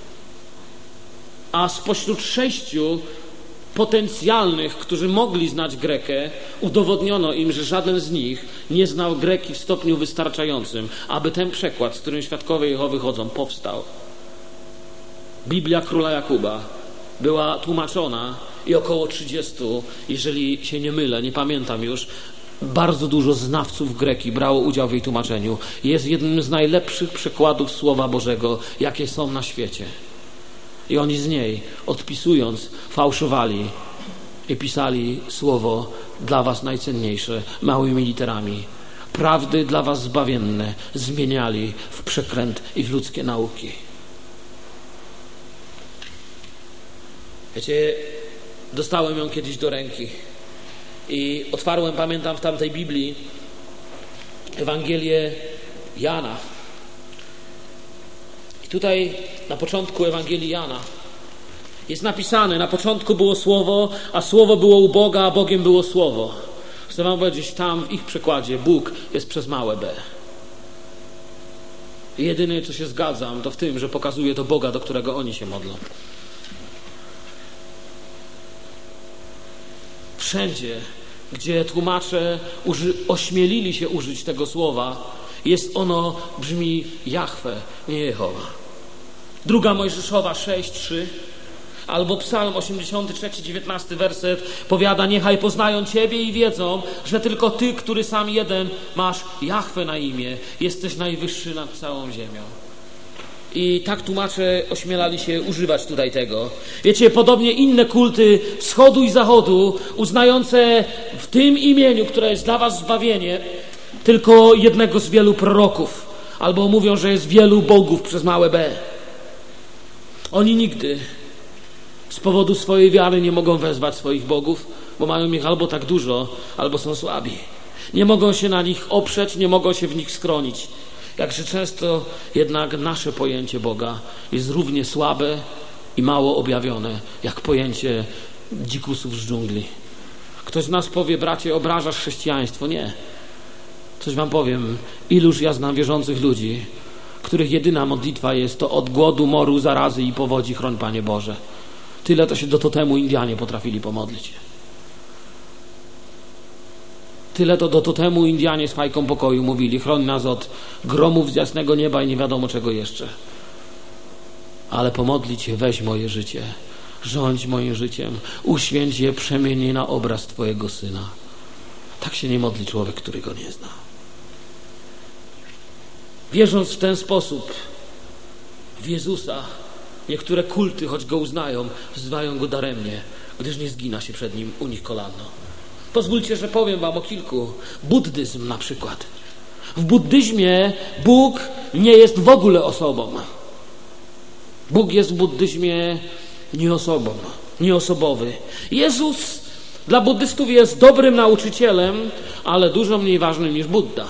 a spośród sześciu potencjalnych, którzy mogli znać Grekę, udowodniono im, że żaden z nich nie znał Greki w stopniu wystarczającym, aby ten przekład, z którym świadkowie Jehowy chodzą, powstał. Biblia króla Jakuba była tłumaczona i około trzydziestu, jeżeli się nie mylę, nie pamiętam już, bardzo dużo znawców Greki brało udział w jej tłumaczeniu. Jest jednym z najlepszych przekładów Słowa Bożego, jakie są na świecie. I oni z niej, odpisując, fałszowali i pisali słowo dla was najcenniejsze małymi literami. Prawdy dla was zbawienne zmieniali w przekręt i w ludzkie nauki. Wiecie, dostałem ją kiedyś do ręki i otwarłem, pamiętam, w tamtej Biblii Ewangelię Jana. I tutaj na początku Ewangelii Jana jest napisane: na początku było Słowo, a Słowo było u Boga, a Bogiem było Słowo. Chcę wam powiedzieć, tam w ich przekładzie Bóg jest przez małe b. I jedyne, co się zgadzam, to w tym, że pokazuje to Boga, do którego oni się modlą. Wszędzie gdzie tłumacze uży, ośmielili się użyć tego słowa, jest ono, brzmi Jahwe, nie Jehowa. Druga Mojżeszowa sześć trzy albo Psalm osiemdziesiąty trzeci, dziewiętnasty werset powiada: niechaj poznają Ciebie i wiedzą, że tylko Ty, który sam jeden masz Jahwe na imię, jesteś najwyższy nad całą ziemią. I tak tłumacze ośmielali się używać tutaj tego. Wiecie, podobnie inne kulty wschodu i zachodu, uznające w tym imieniu, które jest dla was zbawienie, tylko jednego z wielu proroków. Albo mówią, że jest wielu bogów przez małe b. Oni nigdy z powodu swojej wiary nie mogą wezwać swoich bogów, bo mają ich albo tak dużo, albo są słabi. Nie mogą się na nich oprzeć, nie mogą się w nich schronić. Jakże często jednak nasze pojęcie Boga jest równie słabe i mało objawione, jak pojęcie dzikusów z dżungli. Ktoś z nas powie: bracie, obrażasz chrześcijaństwo. Nie. Coś wam powiem. Iluż ja znam wierzących ludzi, których jedyna modlitwa jest to: od głodu, moru, zarazy i powodzi chroń, Panie Boże. Tyle to się do totemu Indianie potrafili pomodlić. Tyle to do totemu Indianie z fajką pokoju mówili: chroń nas od gromów z jasnego nieba i nie wiadomo czego jeszcze. Ale pomodlić się: weź moje życie, rządź moim życiem, uświęć je, przemień je na obraz Twojego Syna. Tak się nie modli człowiek, który Go nie zna. Wierząc w ten sposób w Jezusa, niektóre kulty, choć Go uznają, wzywają Go daremnie, gdyż nie zgina się przed Nim u nich kolano. Pozwólcie, że powiem wam o kilku. Buddyzm na przykład. W buddyzmie Bóg nie jest w ogóle osobą. Bóg jest w buddyzmie nieosobą, nieosobowy. Jezus dla buddystów jest dobrym nauczycielem, ale dużo mniej ważnym niż Budda.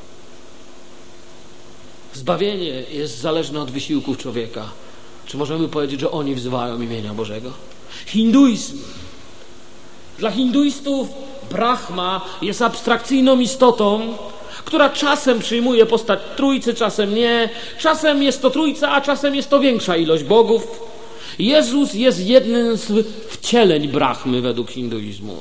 Zbawienie jest zależne od wysiłków człowieka. Czy możemy powiedzieć, że oni wzywają imienia Bożego? Hinduizm. Dla hinduistów Brahma jest abstrakcyjną istotą, która czasem przyjmuje postać trójcy, czasem nie. Czasem jest to trójca, a czasem jest to większa ilość bogów. Jezus jest jednym z wcieleń Brahmy według hinduizmu.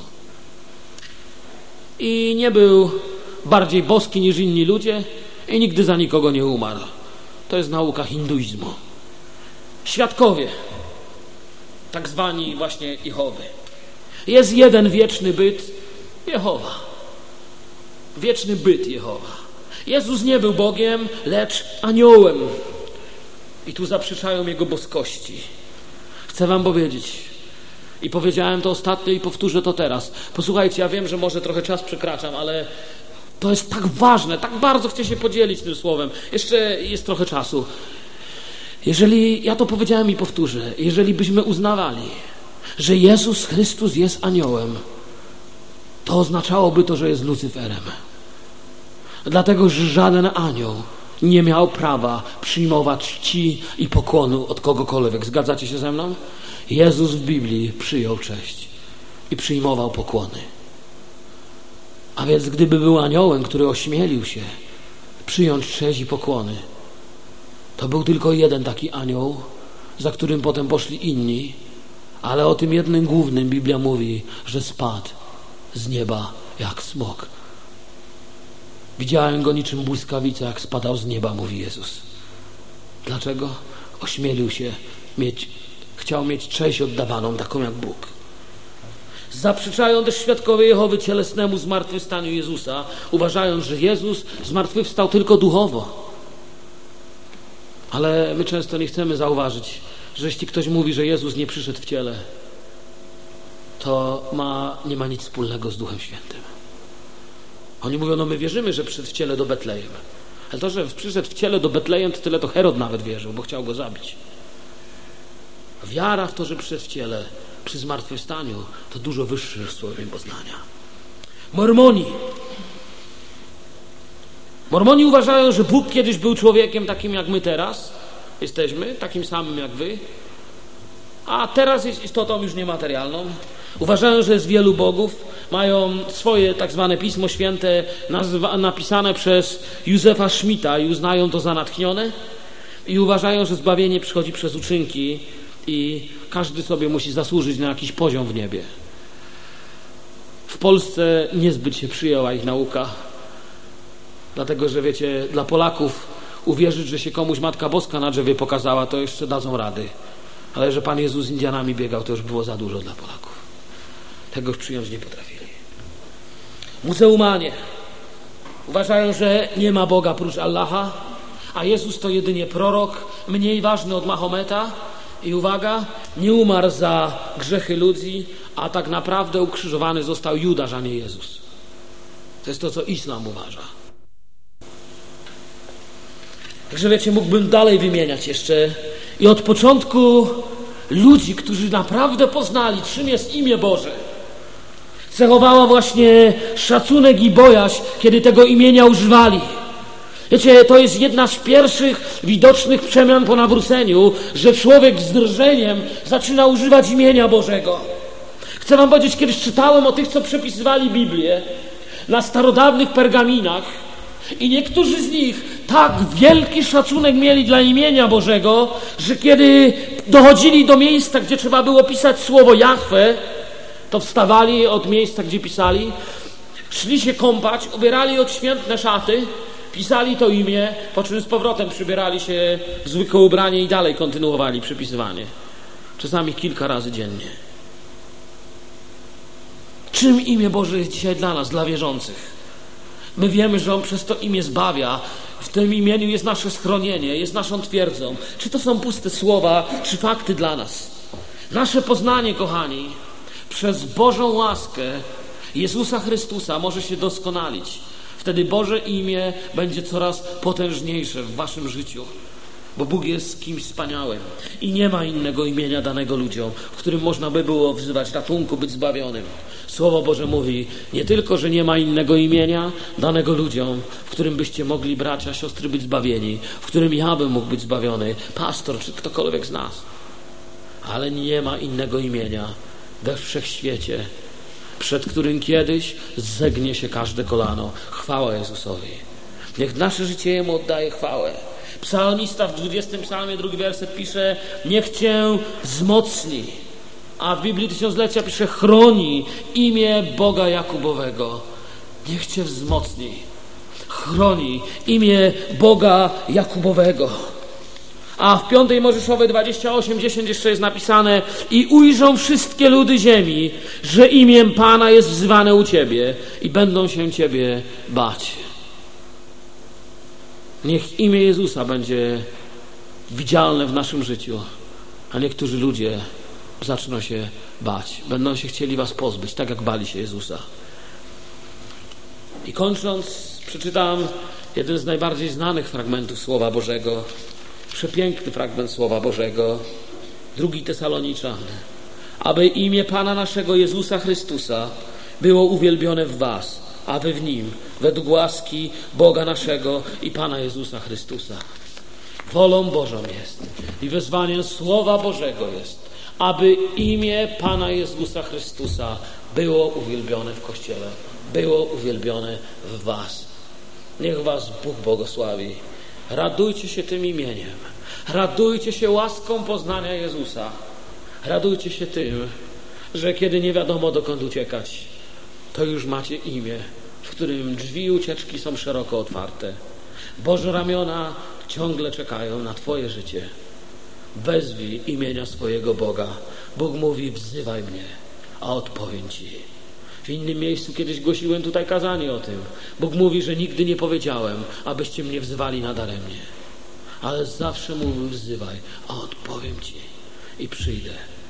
I nie był bardziej boski niż inni ludzie i nigdy za nikogo nie umarł. To jest nauka hinduizmu. Świadkowie, tak zwani właśnie Jehowy. Jest jeden wieczny byt, Jehowa. Wieczny byt Jehowa. Jezus nie był Bogiem, lecz aniołem. I tu zaprzeczają Jego boskości. Chcę wam powiedzieć, i powiedziałem to ostatnio i powtórzę to teraz. Posłuchajcie, ja wiem, że może trochę czas przekraczam, ale to jest tak ważne, tak bardzo chcę się podzielić tym słowem. Jeszcze jest trochę czasu. Jeżeli, ja to powiedziałem i powtórzę, jeżeli byśmy uznawali, że Jezus Chrystus jest aniołem, to oznaczałoby to, że jest Lucyferem. Dlatego, że żaden anioł nie miał prawa przyjmować czci i pokłonu od kogokolwiek. Zgadzacie się ze mną? Jezus w Biblii przyjął cześć i przyjmował pokłony. A więc gdyby był aniołem, który ośmielił się przyjąć cześć i pokłony, to był tylko jeden taki anioł, za którym potem poszli inni, ale o tym jednym głównym Biblia mówi, że spadł z nieba jak smok. Widziałem go niczym błyskawica, jak spadał z nieba, mówi Jezus. Dlaczego? Ośmielił się mieć, chciał mieć cześć oddawaną, taką jak Bóg. Zaprzeczają też świadkowie Jehowy cielesnemu zmartwychwstaniu Jezusa, uważając, że Jezus zmartwychwstał tylko duchowo. Ale my często nie chcemy zauważyć, że jeśli ktoś mówi, że Jezus nie przyszedł w ciele, to ma, nie ma nic wspólnego z Duchem Świętym. Oni mówią: no my wierzymy, że przyszedł w ciele do Betlejem. Ale to, że przyszedł w ciele do Betlejem, to tyle to Herod nawet wierzył, bo chciał go zabić. Wiara w to, że przyszedł w ciele przy zmartwychwstaniu, to dużo wyższy stopień poznania. Mormoni. Mormoni uważają, że Bóg kiedyś był człowiekiem takim jak my teraz jesteśmy, takim samym jak wy, a teraz jest istotą już niematerialną. Uważają, że jest wielu bogów, mają swoje tak zwane Pismo Święte nazywa, napisane przez Józefa Schmidta i uznają to za natchnione i uważają, że zbawienie przychodzi przez uczynki i każdy sobie musi zasłużyć na jakiś poziom w niebie. W Polsce niezbyt się przyjęła ich nauka, dlatego że wiecie, dla Polaków uwierzyć, że się komuś Matka Boska na drzewie pokazała, to jeszcze dadzą rady. Ale że Pan Jezus z Indianami biegał, to już było za dużo dla Polaków. Tego już przyjąć nie potrafili. Muzułmanie uważają, że nie ma Boga prócz Allaha, a Jezus to jedynie prorok, mniej ważny od Mahometa. I uwaga, nie umarł za grzechy ludzi, a tak naprawdę ukrzyżowany został Judasz, a nie Jezus. To jest to, co islam uważa. Także wiecie, mógłbym dalej wymieniać jeszcze. I od początku ludzi, którzy naprawdę poznali, czym jest imię Boże, cechowała właśnie szacunek i bojaźń, kiedy tego imienia używali. Wiecie, to jest jedna z pierwszych widocznych przemian po nawróceniu, że człowiek z drżeniem zaczyna używać imienia Bożego. Chcę wam powiedzieć, kiedyś czytałem o tych, co przepisywali Biblię na starodawnych pergaminach i niektórzy z nich tak wielki szacunek mieli dla imienia Bożego, że kiedy dochodzili do miejsca, gdzie trzeba było pisać słowo Jahwe, to wstawali od miejsca, gdzie pisali, szli się kąpać, ubierali odświętne szaty, pisali to imię, po czym z powrotem przybierali się w zwykłe ubranie i dalej kontynuowali przepisywanie. Czasami kilka razy dziennie. Czym imię Boże jest dzisiaj dla nas, dla wierzących? My wiemy, że On przez to imię zbawia. W tym imieniu jest nasze schronienie, jest naszą twierdzą. Czy to są puste słowa, czy fakty dla nas? Nasze poznanie, kochani, przez Bożą łaskę Jezusa Chrystusa może się doskonalić. Wtedy Boże imię będzie coraz potężniejsze w waszym życiu. Bo Bóg jest kimś wspaniałym i nie ma innego imienia danego ludziom, w którym można by było wzywać ratunku, być zbawionym. Słowo Boże mówi nie tylko, że nie ma innego imienia danego ludziom, w którym byście mogli, bracia, siostry, być zbawieni, w którym ja bym mógł być zbawiony, pastor czy ktokolwiek z nas. Ale nie ma innego imienia we wszechświecie, przed którym kiedyś zegnie się każde kolano. Chwała Jezusowi. Niech nasze życie Jemu oddaje chwałę. Psalmista w dwudziestym psalmie, drugi werset pisze: niech Cię wzmocni. A w Biblii Tysiąclecia pisze: chroni imię Boga Jakubowego. Niech Cię wzmocni. Chroni imię Boga Jakubowego. A w piątej Mojżeszowej dwadzieścia osiem dziesięć jeszcze jest napisane: i ujrzą wszystkie ludy ziemi, że imię Pana jest wzywane u Ciebie i będą się Ciebie bać. Niech imię Jezusa będzie widzialne w naszym życiu, a niektórzy ludzie zaczną się bać. Będą się chcieli was pozbyć, tak jak bali się Jezusa. I kończąc, przeczytam jeden z najbardziej znanych fragmentów Słowa Bożego. Przepiękny fragment Słowa Bożego. Drugi Tesaloniczan. Aby imię Pana naszego Jezusa Chrystusa było uwielbione w was, a wy w Nim, według łaski Boga naszego i Pana Jezusa Chrystusa. Wolą Bożą jest i wezwaniem Słowa Bożego jest, aby imię Pana Jezusa Chrystusa było uwielbione w Kościele, było uwielbione w was. Niech was Bóg błogosławi. Radujcie się tym imieniem. Radujcie się łaską poznania Jezusa. Radujcie się tym, że kiedy nie wiadomo dokąd uciekać, to już macie imię, w którym drzwi ucieczki są szeroko otwarte. Boże ramiona ciągle czekają na twoje życie. Wezwij imienia swojego Boga. Bóg mówi: wzywaj mnie, a odpowiem ci. W innym miejscu kiedyś głosiłem tutaj kazanie o tym. Bóg mówi, że nigdy nie powiedziałem, abyście mnie wzywali nadaremnie. Ale zawsze mówił: wzywaj, a odpowiem ci i przyjdę.